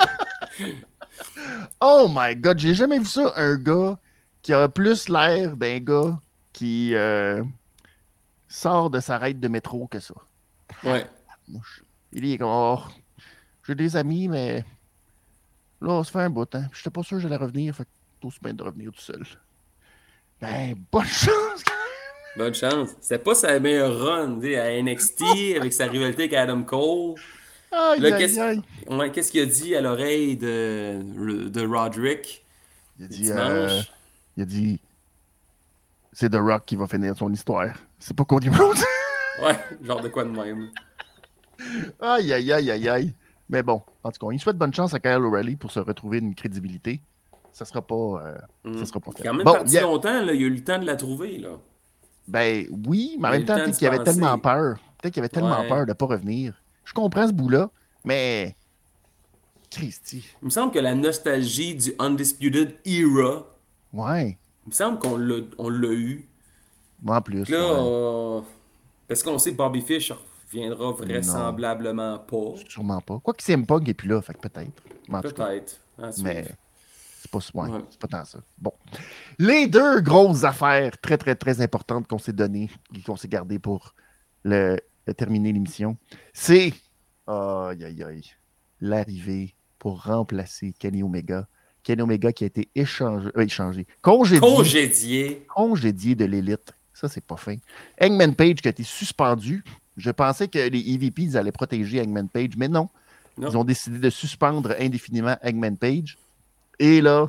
Oh my god, j'ai jamais vu ça. Un gars qui a plus l'air d'un gars qui. euh, sort de sa raide de métro que ça. Ouais. Mouche. Il est comme, oh, j'ai des amis, mais là, on se fait un bout. Hein. J'étais pas sûr que j'allais revenir, fait que tout se de revenir tout seul. Ben, bonne chance! Bonne chance. C'était pas sa meilleure run, tu sais, à N X T avec sa rivalité avec Adam Cole. Aïe, Là, aïe, qu'est-ce aïe! ouais, qu'est-ce qu'il a dit à l'oreille de, de Roderick Il a le dit, euh, dimanche? il a dit, c'est The Rock qui va finir son histoire. C'est pas Cody Rhodes. Ouais, genre de quoi de même. Aïe, aïe, aïe, aïe, aïe. Mais bon, en tout cas, il souhaite bonne chance à Kyle O'Reilly pour se retrouver une crédibilité. Ça sera pas, euh, Mm. ça sera pas Il est fait. quand même Bon, parti yeah. longtemps, là. Il a eu le temps de la trouver, là. Ben oui, mais en Il a eu même le temps, temps peut-être d'y qu'il avait tellement penser. peur. Peut-être qu'il avait tellement Ouais. peur de ne pas revenir. Je comprends ce bout-là, mais. Christy. Il me semble que la nostalgie du Undisputed Era, Ouais. il me semble qu'on l'a, on l'a eu. Moi en Puis plus, là, ouais. euh, parce qu'on sait que Bobby Fish reviendra Non, vraisemblablement pas. sûrement pas. Quoi que C M Punk n'est plus là, fait que peut-être. Mais en tout cas, Peut-être. À mais suivre. c'est pas, ouais, Ouais. c'est pas tant ça. Bon. Les deux grosses affaires très, très, très importantes qu'on s'est données et qu'on s'est gardées pour le, le terminer l'émission, c'est aïe, aïe, aïe, l'arrivée pour remplacer Kenny Omega. Kenny Omega qui a été échangé, euh, échangé congédié, Congédié. congédié de l'élite. Ça, c'est pas fin. Hangman Page qui a été suspendu. Je pensais que les E V P ils allaient protéger Hangman Page, mais non. Non. Ils ont décidé de suspendre indéfiniment Hangman Page. Et là,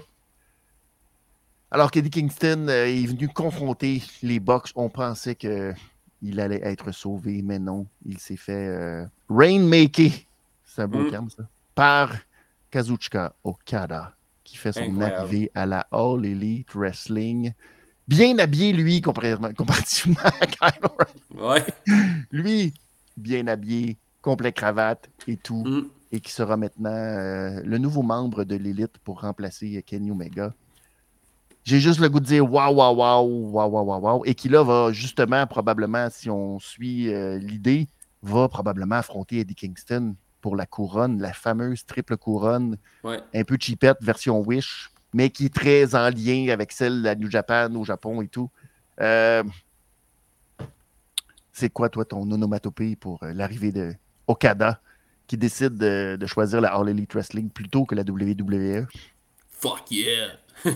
alors qu'Eddie Kingston euh, est venu confronter les Bucks, on pensait qu'il allait être sauvé, mais non. Il s'est fait euh, rainmaker, c'est un beau Mm. terme ça, par Kazuchika Okada, qui fait son Incroyable. arrivée à la All Elite Wrestling. Bien habillé, lui, comparativement, comparativement à Kyle O'Reilly. Ouais. Lui, bien habillé, complet cravate et tout, Mm. et qui sera maintenant euh, le nouveau membre de l'élite pour remplacer Kenny Omega. J'ai juste le goût de dire waouh, waouh, waouh, waouh, waouh, waouh, waouh, et qui là va justement, probablement, si on suit euh, l'idée, va probablement affronter Eddie Kingston pour la couronne, la fameuse triple couronne, Ouais. un peu cheapette, version Wish, mais qui est très en lien avec celle de la New Japan au Japon et tout. Euh, c'est quoi, toi, ton onomatopée pour euh, l'arrivée de Okada, qui décide de, de choisir la All Elite Wrestling plutôt que la W W E? Fuck yeah.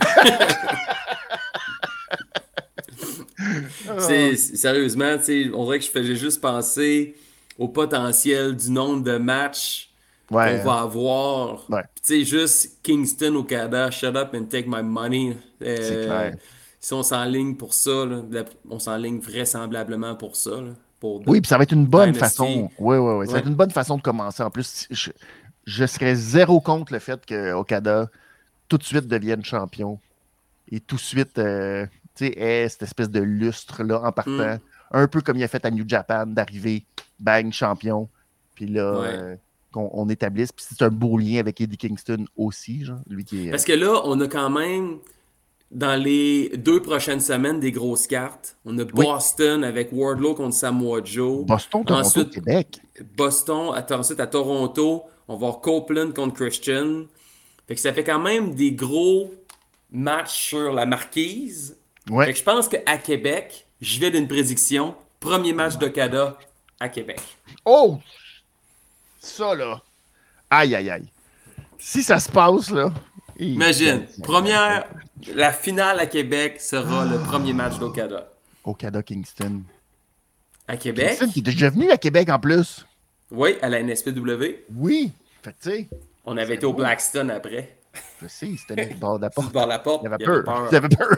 C'est, c'est- sérieusement, tu sais, on dirait que je faisais juste penser au potentiel du nombre de matchs Ouais, qu'on va avoir. ouais. Puis, tu sais, juste Kingston, Okada, shut up and take my money. Euh, c'est clair. Si on s'enligne pour ça, là, la- on s'enligne vraisemblablement pour ça. Là, pour Oui, puis ça va être une bonne Dynasty. façon. Oui, oui, oui. Ça va Ouais. être une bonne façon de commencer. En plus, je, je serais zéro contre le fait que Okada tout de suite devienne champion et tout de suite, euh, tu sais, ait cette espèce de lustre-là en partant. Mm. Un peu comme il a fait à New Japan, d'arriver, bang, champion. Puis là, Ouais. euh, qu'on on établisse. Puis c'est un beau lien avec Eddie Kingston aussi, genre, lui qui est. euh, Parce que là, on a quand même, dans les deux prochaines semaines, des grosses cartes. On a Oui. Boston avec Wardlow contre Samoa Joe. Boston, Toronto, Ensuite, Québec. Boston, à- ensuite à Toronto, on va voir Copeland contre Christian. Fait que ça fait quand même des gros matchs sur la marquise. Fait Ouais. que je pense qu'à Québec, je vais d'une prédiction. Premier match d'Okada à Québec. Oh! Ça, là. Aïe, aïe, aïe. Si ça se passe, là. Imagine, première, la finale à Québec sera le premier match d'Okada. Okada Kingston. À Québec? Kingston qui est déjà venu à Québec en plus. Oui, à la N S P W. Oui. Fait que, tu sais, On avait C'est été au bon. Blackstone après. je sais, c'était le bord de la Sur porte. le bord de la porte. Il avait il avait peur. peur. Il avait peur.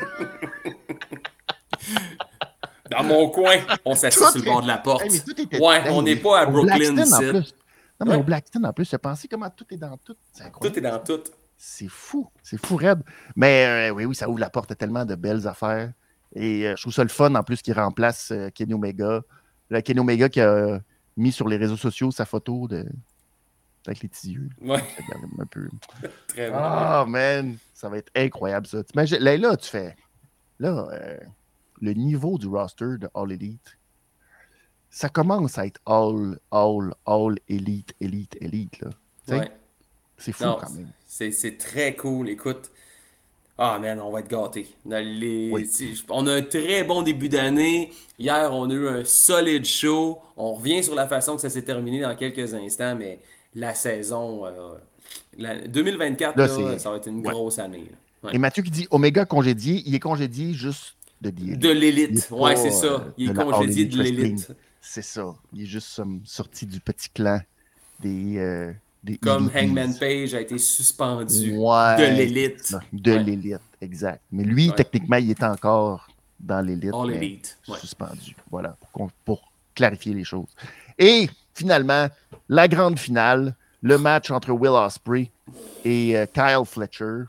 Dans mon coin, on s'assit Tout sur le est- bord de la porte. Hey, mais tout était- Ouais, hey, on n'est mais pas à au Brooklyn Blackstone, en ici. plus. Non, mais Ouais. au Blackstone, en plus, j'ai pensé comment tout est dans tout. C'est Tout incroyable. est dans tout. C'est fou. C'est fou, raide. Mais euh, oui, oui, ça ouvre la porte à tellement de belles affaires. Et euh, je trouve ça le fun, en plus, qu'il remplace euh, Kenny Omega. Le Kenny Omega qui a mis sur les réseaux sociaux sa photo de... avec les petits yeux. Ouais, Ça regarde un peu. très bien. Ah, man, ça va être incroyable, ça. T'imagines- Là, là, tu fais... Là, euh, le niveau du roster de All Elite, ça commence à être All, All, All Elite, Elite, Elite, là. Tu sais, Ouais. c'est fou, Non, quand même. c'est c'est très cool. Écoute, Ah, man, on va être gâtés. Dans les- Oui. c'est- On a un très bon début d'année. Hier, on a eu un solide show. On revient sur la façon que ça s'est terminé dans quelques instants, mais la saison, euh, la- deux mille vingt-quatre, Là, là, c'est. ça va être une Ouais. grosse année, là. Ouais. Et Mathieu qui dit Omega congédié, il est congédié juste de The De Elite. Il l'élite. n'est Ouais, c'est pas ça. euh, Il de est la All congédié Elite de Wrestling. l'élite. C'est ça. Il est juste euh, sorti du petit clan des, euh, des Comme E V Hangman Ps. Page a été suspendu de Ouais, c'est l'élite. ça. De Ouais, l'élite, exact. Mais lui, ouais. techniquement, il est encore dans l'élite, All mais Elite. Ouais. suspendu. Voilà, pour, qu'on- pour clarifier les choses. Et finalement, la grande finale, le match entre Will Ospreay et euh, Kyle Fletcher.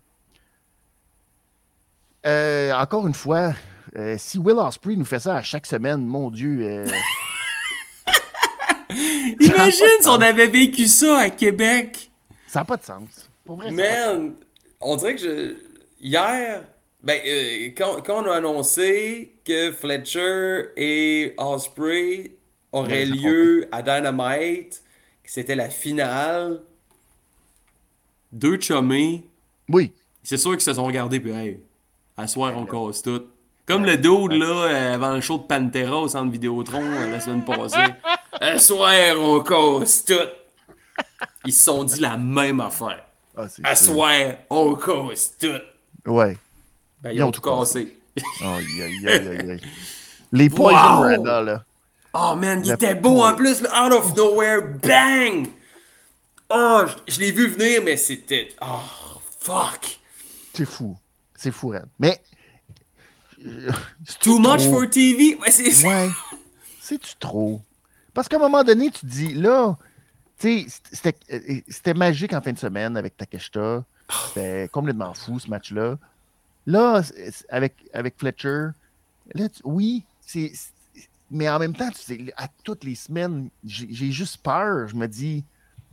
Euh, encore une fois, euh, si Will Ospreay nous fait ça à chaque semaine, mon Dieu, euh, ça n'a pas Imagine de si on sens. avait vécu ça à Québec. Ça n'a pas de sens. Pour vrai, ça n'a pas de sens. Man, on dirait que je... Hier, ben, euh, quand, quand on a annoncé que Fletcher et Osprey Il allait auraient s'affronter. lieu à Dynamite, que c'était la finale, deux chummés, Oui. c'est sûr qu'ils se sont regardés, puis hey, à soir on Ben là, casse tout. Comme ben le oui. dude, Ben, là, euh, avant le show de Pantera au centre Vidéotron euh, la semaine passée. À soir on casse tout. Ils se sont dit la même affaire. ah, c'est À sûr. soir on casse tout. Ouais. Ben, ils Ils ont ont tout tout cassé. cassé. Aïe, aïe, aïe, aïe, aïe. Les Poison Wow! Rana, là. Oh man, il Le était beau en po- plus, là, out of nowhere, bang! Oh, je, je l'ai vu venir, mais c'était. Oh, fuck! C'est fou. C'est fou, Red. Mais, euh, Too c'est-tu much trop? for T V? Ouais, c'est ça. Ouais. C'est-tu trop? Parce qu'à un moment donné, tu te dis, là, tu sais, c'était euh, c'était magique en fin de semaine avec Takeshita. C'était complètement fou, ce match-là. Là, c'est- avec, avec Fletcher, là, tu- oui, c'est. c'est- mais en même temps, tu sais, à toutes les semaines, j'ai j'ai juste peur. Je me dis,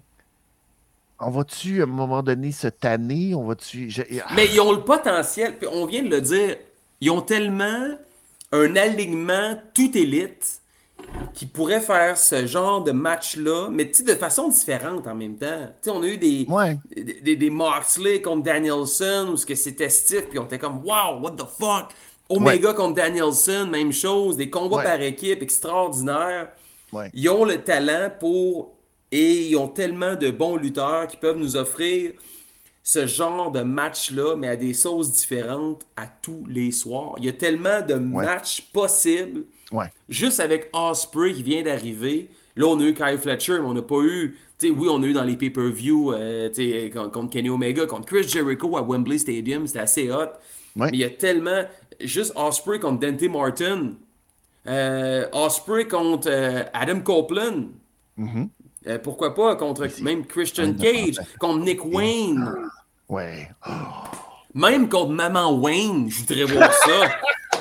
on va-tu, à un moment donné, se tanner? On va-tu. je- ah, Mais ils ont le potentiel, puis on vient de le dire, ils ont tellement un alignement tout élite qui pourrait faire ce genre de match-là, mais tu sais, de façon différente en même temps. Tu sais, on a eu des, ouais, des, des, des Moxley contre Danielson, où ce que c'était stiff, puis on était comme, wow, what the fuck? ouais, Omega contre Danielson, même chose, des combats ouais, par équipe extraordinaires. ouais, Ils ont le talent pour, et ils ont tellement de bons lutteurs qui peuvent nous offrir ce genre de match-là, mais à des sauces différentes à tous les soirs. Il y a tellement de ouais, matchs possibles. ouais. Juste avec Osprey qui vient d'arriver, là on a eu Kyle Fletcher, mais on n'a pas eu, tu sais, oui, on a eu dans les pay-per-view, euh, tu sais, contre, contre Kenny Omega, contre Chris Jericho à Wembley Stadium, c'était assez hot. Ouais. Mais il y a tellement, juste Osprey contre Dante Martin, euh, Osprey contre euh, Adam Copeland, Mhm. euh, pourquoi pas contre Mais c'est même quand Christian même de Cage, fantastique. contre Nick Wayne, Ouais. même contre Maman Wayne, je voudrais voir ça.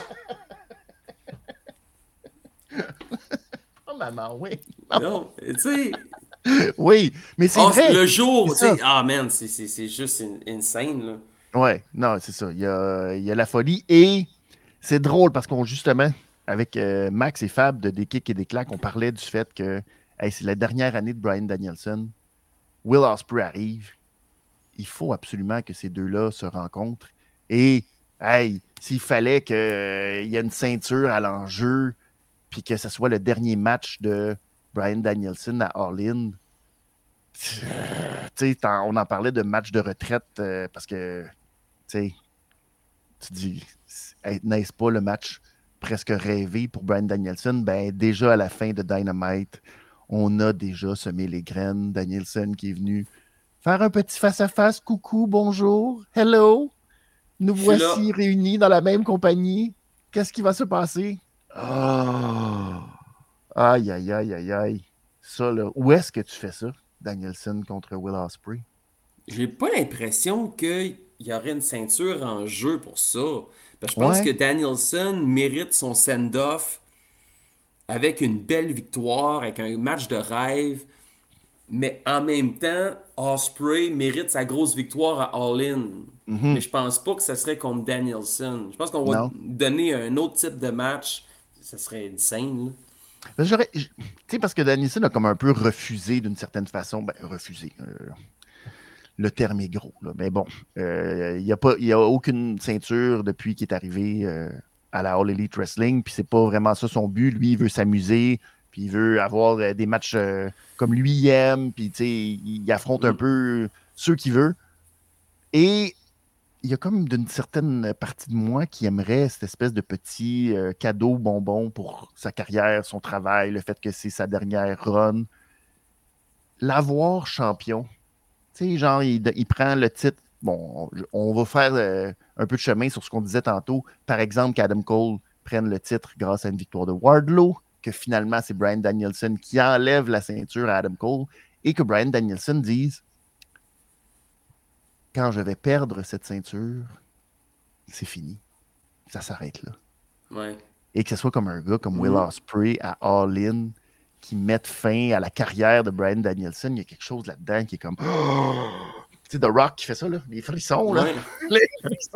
Oh, maman, oui. Non, tu sais. Oui, mais c'est Ah, vrai. le jour, tu C'est ça. sais, ah man, c'est c'est- c'est juste in- insane, là. Ouais, non, c'est ça. Il y a, il y a la folie. Et c'est drôle parce qu'on, justement, avec euh, Max et Fab de Des Kicks et des Claques, on parlait du fait que hey, c'est la dernière année de Bryan Danielson. Will Ospreay arrive. Il faut absolument que ces deux-là se rencontrent. Et, hey, s'il fallait qu'il y ait une ceinture à l'enjeu, puis que ce soit le dernier match de Bryan Danielson à All In, tu sais, t'en- on en parlait de match de retraite euh, parce que, tu sais, tu dis, hey, n'est-ce pas le match presque rêvé pour Bryan Danielson? Ben, déjà à la fin de Dynamite, on a déjà semé les graines. Danielson qui est venu faire un petit face-à-face. Coucou, bonjour, hello. Nous Je suis là. voici réunis dans la même compagnie. Qu'est-ce qui va se passer? Ah! Aïe, aïe, aïe, aïe, aïe. Ça, là, où est-ce que tu fais ça, Danielson contre Will Ospreay? J'ai pas l'impression qu'il y aurait une ceinture en jeu pour ça. Parce que je pense Ouais, que Danielson mérite son send-off avec une belle victoire, avec un match de rêve. Mais en même temps, Osprey mérite sa grosse victoire à All In. Mais mhm, je pense pas que ça serait contre Danielson. Je pense qu'on va non. donner un autre type de match. Ça serait insane, là. Ben, j'aurais- j- Tu sais, parce que Danielson a comme un peu refusé d'une certaine façon. Ben, refusé. euh, le terme est gros. Là. Mais bon, euh, il n'y a, pas- il y a aucune ceinture depuis qu'il est arrivé euh, à la All Elite Wrestling. Puis c'est pas vraiment ça son but. Lui, il veut s'amuser. Puis il veut avoir euh, des matchs euh, comme lui il aime. Puis tu sais, il, il affronte un Mm. peu ceux qu'il veut. Et il y a comme d'une certaine partie de moi qui aimerait cette espèce de petit euh, cadeau bonbon pour sa carrière, son travail, le fait que c'est sa dernière run. L'avoir champion. Tu sais, genre, il, il prend le titre. Bon, on, on va faire euh, un peu de chemin sur ce qu'on disait tantôt. Par exemple, qu'Adam Cole prenne le titre grâce à une victoire de Wardlow, que finalement, c'est Bryan Danielson qui enlève la ceinture à Adam Cole et que Bryan Danielson dise « Quand je vais perdre cette ceinture, c'est fini. Ça s'arrête là. » Ouais. Et que ce soit comme un gars comme Will Mm. Ospreay à All In qui mette fin à la carrière de Bryan Danielson, il y a quelque chose là-dedans qui est comme... Tu sais, The Rock qui fait ça, là, les frissons, là. Ouais. Les frissons.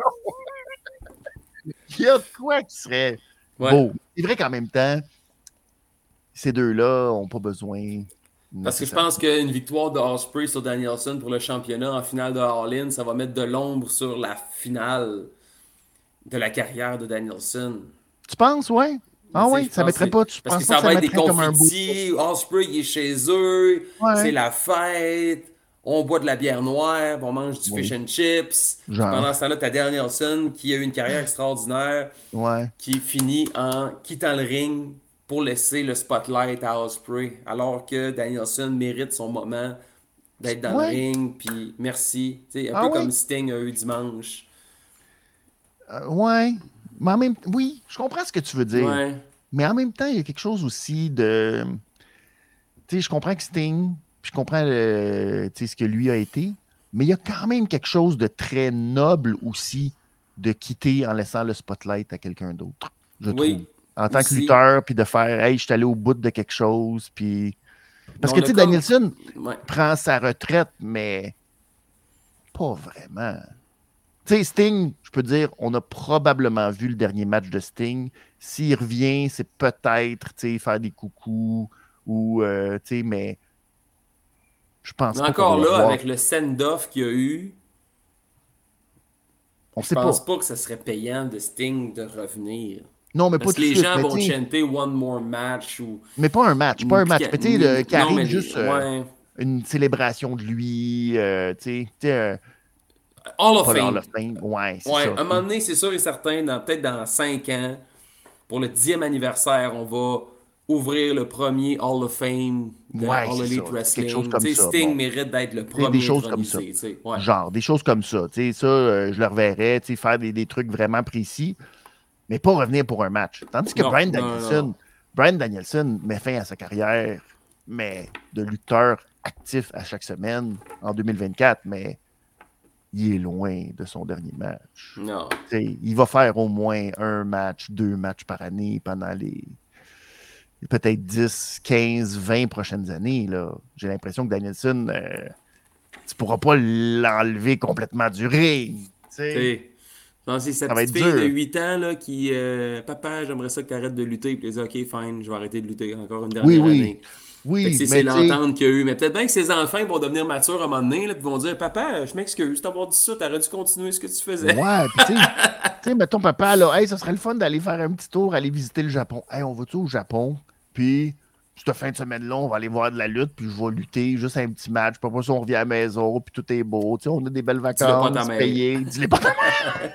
Il y a de quoi qui serait Ouais. beau. C'est vrai qu'en même temps, ces deux-là n'ont pas besoin... Parce que je pense qu'une victoire de Ospreay sur Danielson pour le championnat en finale de All-In, ça va mettre de l'ombre sur la finale de la carrière de Danielson. Tu penses, ouais? Ah ouais, ça mettrait pas... Tu Parce que penses pas ça que ça va être des mettrait comme un beau... confettis, Ospreay il est chez eux, Ouais. c'est la fête, on boit de la bière noire, on mange du Oui. fish and chips. Puis Genre. pendant ce temps-là, t'as Danielson qui a eu une carrière extraordinaire, Ouais. qui finit en quittant le ring pour laisser le spotlight à Ospreay, alors que Danielson mérite son moment d'être dans Ouais. le ring, puis merci. Tu sais, un Ah peu ouais. comme Sting a eu dimanche. Euh, ouais. Mais en même... Oui, je comprends ce que tu veux dire. Ouais. Mais en même temps, il y a quelque chose aussi de... Tu sais, je comprends que Sting, puis je comprends le, tu sais, ce que lui a été, mais il y a quand même quelque chose de très noble aussi de quitter en laissant le spotlight à quelqu'un d'autre, je Oui, trouve. En tant que aussi. lutteur, puis de faire « Hey, je suis allé au bout de quelque chose », puis... Parce On que, a tu sais, comme- Danielson Ouais. prend sa retraite, mais pas vraiment. Tu sais, Sting, je peux dire, on a probablement vu le dernier match de Sting. S'il revient, c'est peut-être, tu sais, faire des coucous ou, euh, tu sais, mais je pense Mais pas encore qu'on va là, voir. avec le send-off qu'il y a eu, On je sait pense pas. pas. que ça serait payant de Sting de revenir. Non, mais Parce pas que tout de les suite. gens Mais, vont tu sais, chanter One More Match ou. mais pas un match, pas un match. Mais tu sais, le- qui Non, arrive mais juste euh, ouais. une célébration de lui, euh, tu sais, tu sais, euh, Hall of pas le Hall Fame. of Fame. Ouais, c'est Ouais, ça. à un moment donné, c'est sûr et certain, dans- peut-être dans cinq ans, pour le dixième anniversaire, on va ouvrir le premier Hall of Fame de Ouais, All c'est Elite ça. C'est quelque chose Wrestling. comme Tu sais, ça. Sting Bon. mérite d'être le Tu sais, des premier choses comme ça. intronisé. tu sais. Ouais. Genre, des choses comme ça. Tu sais, ça, euh, je le reverrais, tu sais, faire des, des trucs vraiment précis, mais pas revenir pour un match. Tandis que Non, Bryan non, non, Danielson, non. Bryan Danielson met fin à sa carrière, mais de lutteur actif à chaque semaine en deux mille vingt-quatre, mais il est loin de son dernier match. Non. Tu sais, il va faire au moins un match, deux matchs par année pendant les peut-être dix, quinze, vingt prochaines années. Là. J'ai l'impression que Danielson, euh, tu ne pourras pas l'enlever complètement du ring. Tu sais. T'sais, non, c'est cette Ça va petite être fille dur. de huit ans là, qui euh, Papa, j'aimerais ça que tu arrêtes de lutter. Puis elle dit OK, fine, je vais arrêter de lutter encore une dernière Oui, oui. année. Fait que Oui, c'est mais c'est tu sais, l'entente qu'il y a eu. Mais peut-être bien que ses enfants vont devenir matures à un moment donné, là, puis vont dire Papa, je m'excuse d'avoir dit ça, t'aurais dû continuer ce que tu faisais. ouais, puis tu sais, tu sais, mettons papa, là, hey, ça serait le fun d'aller faire un petit tour, aller visiter le Japon. Hey, on va-tu au Japon? Puis, cette fin de semaine-là, on va aller voir de la lutte, puis je vais lutter, juste un petit match. Puis après ça, on revient à la maison, puis tout est beau. Tu sais, on a des belles Dis-le pas à ta vacances mère. payées. Dis-le pas à ta mère.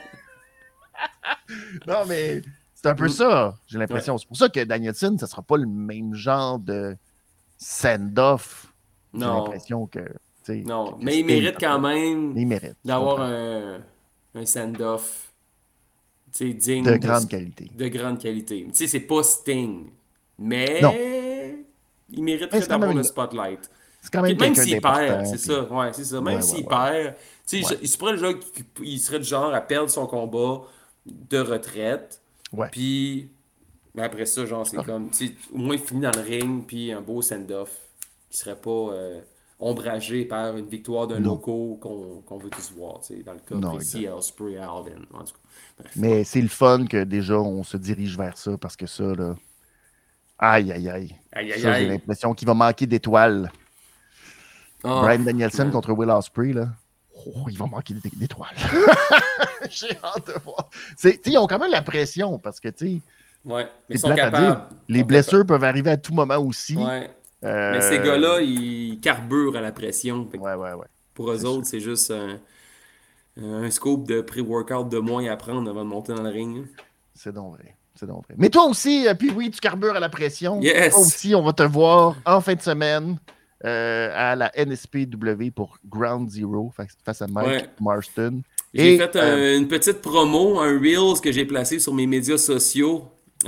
Non, mais c'est un peu Mm. ça, j'ai l'impression. C'est pour ça que Danielson, ça sera pas le même genre de send-off. J'ai Non, l'impression que, tu sais, non. que- que Mais il Sting mérite a quand pas. même Il mérite. je d'avoir comprends. un, un send-off tu sais, digne De de, grande qualité. de grande qualité. Tu sais, c'est pas Sting, mais Non. il mériterait Mais c'est quand d'avoir même le une- spotlight. C'est quand même Même quelqu'un s'il d'important. perd, c'est puis- ça, ouais, c'est ça. Même Ouais, s'il ouais, ouais. perd, tu sais, Ouais. il serait, le genre, qui- il serait du genre à perdre son combat de retraite. Ouais. Puis mais après ça, genre, c'est Ah. comme, tu sais, au moins fini dans le ring, puis un beau send-off qui serait pas euh, ombragé par une victoire d'un Non. loco qu'on qu'on veut tous voir, tu sais, dans le cas Non, précis, exact. Ospreay à Alden. En tout cas, bref. Mais c'est le fun que déjà on se dirige vers ça parce que ça, là. Aïe, aïe, aïe. Aïe, aïe, Ça, j'ai aïe. l'impression qu'il va manquer d'étoiles. Ah, Bryan Danielson man. contre Will Ospreay, là. Oh, il va manquer d'étoiles. J'ai hâte de voir. Ils ont quand même la pression parce que, tu sais, ouais, mais ils sont capables. Les blessures capables. peuvent arriver à tout moment aussi. Ouais. Euh... Mais ces gars-là, ils carburent à la pression. Ouais, ouais, ouais. Pour eux autres, c'est juste un, un scoop de pré-workout de moins à prendre avant de monter dans le ring. C'est donc vrai. C'est donc vrai. Mais toi aussi, puis oui, tu carbures à la pression. Yes. Toi aussi, on va te voir en fin de semaine euh, à la N S P W pour Ground Zero face à Mike ouais. Marston. J'ai Et, fait un, euh, une petite promo, un Reels que j'ai placé sur mes médias sociaux,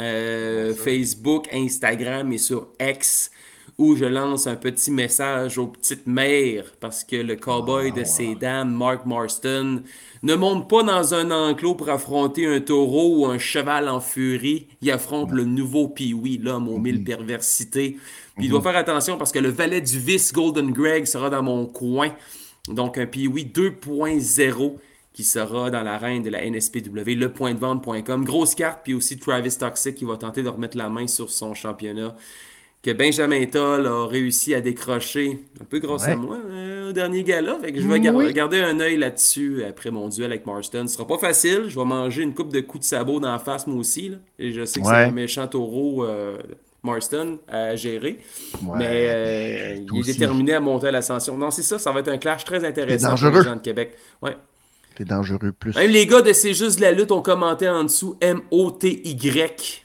euh, Facebook, Instagram et sur X, où je lance un petit message aux petites mères parce que le cowboy oh, de ces dames, Mark Marston, ne monte pas dans un enclos pour affronter un taureau ou un cheval en furie. Il affronte ouais. le nouveau Pee-Wee, l'homme aux mm-hmm. mille perversités. Puis mm-hmm. il doit faire attention parce que le valet du vice, Golden Greg, sera dans mon coin. Donc un Pee-Wee deux point zéro qui sera dans l'arène de la N S P W, le point de vente point com. Grosse carte, puis aussi Travis Toxic qui va tenter de remettre la main sur son championnat que Benjamin Toll a réussi à décrocher, un peu grâce ouais. à moi, euh, au dernier gala. Fait que je vais gar- oui. garder un œil là-dessus après mon duel avec Marston. Ce sera pas facile. Je vais manger une coupe de coups de sabot dans la face, moi aussi. Là. Et je sais que ouais. c'est un méchant taureau, euh, Marston, à gérer. Ouais. Mais euh, il est aussi. déterminé à monter à l'ascension. Non, c'est ça. Ça va être un clash très intéressant pour les gens de Québec. Ouais. C'est dangereux plus. Même les gars de C'est juste la lutte ont commenté en dessous M O T Y.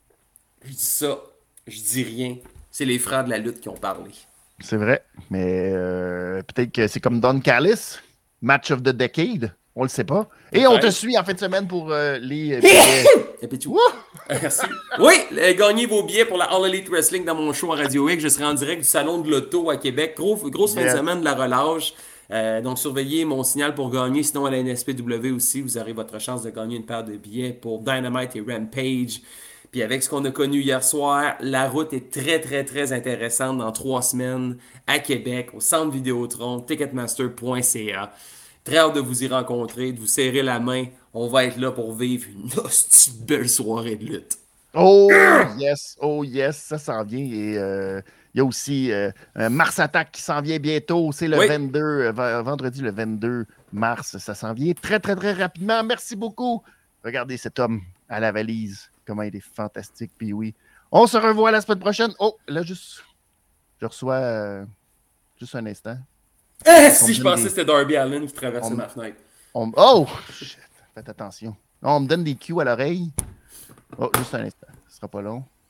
Je dis ça. Je dis rien. C'est les frères de la lutte qui ont parlé. C'est vrai, mais euh, peut-être que c'est comme Don Callis, Match of the Decade, on le sait pas. Et okay. on te suit en fin de semaine pour euh, les billets. Et puis tout. Merci. Oui, euh, gagnez vos billets pour la All Elite Wrestling dans mon show à Radio X. Je serai en direct du Salon de l'Auto à Québec. Gros, grosse fin yeah. de semaine de la relâche. Euh, donc, surveillez mon signal pour gagner. Sinon, à la N S P W aussi, vous aurez votre chance de gagner une paire de billets pour Dynamite et Rampage. Puis avec ce qu'on a connu hier soir, la route est très, très, très intéressante dans trois semaines à Québec, au Centre Vidéotron, ticketmaster point c a. Très hâte de vous y rencontrer, de vous serrer la main. On va être là pour vivre une hostie belle soirée de lutte. Oh yes, oh yes, ça s'en vient. Et euh, il y a aussi euh, un Mars Attack qui s'en vient bientôt. C'est le oui. vingt-deux, euh, vendredi le vingt-deux mars. Ça s'en vient très, très, très rapidement. Merci beaucoup. Regardez cet homme à la valise. Comment il est fantastique, puis oui. On se revoit la semaine prochaine. Oh, là, juste, je reçois euh, juste un instant. Eh, si je pensais des... que c'était Darby Allin qui traversait on... ma fenêtre. On... Oh, shit. Faites attention. On me donne des cues à l'oreille. Oh, juste un instant. Ce sera pas long.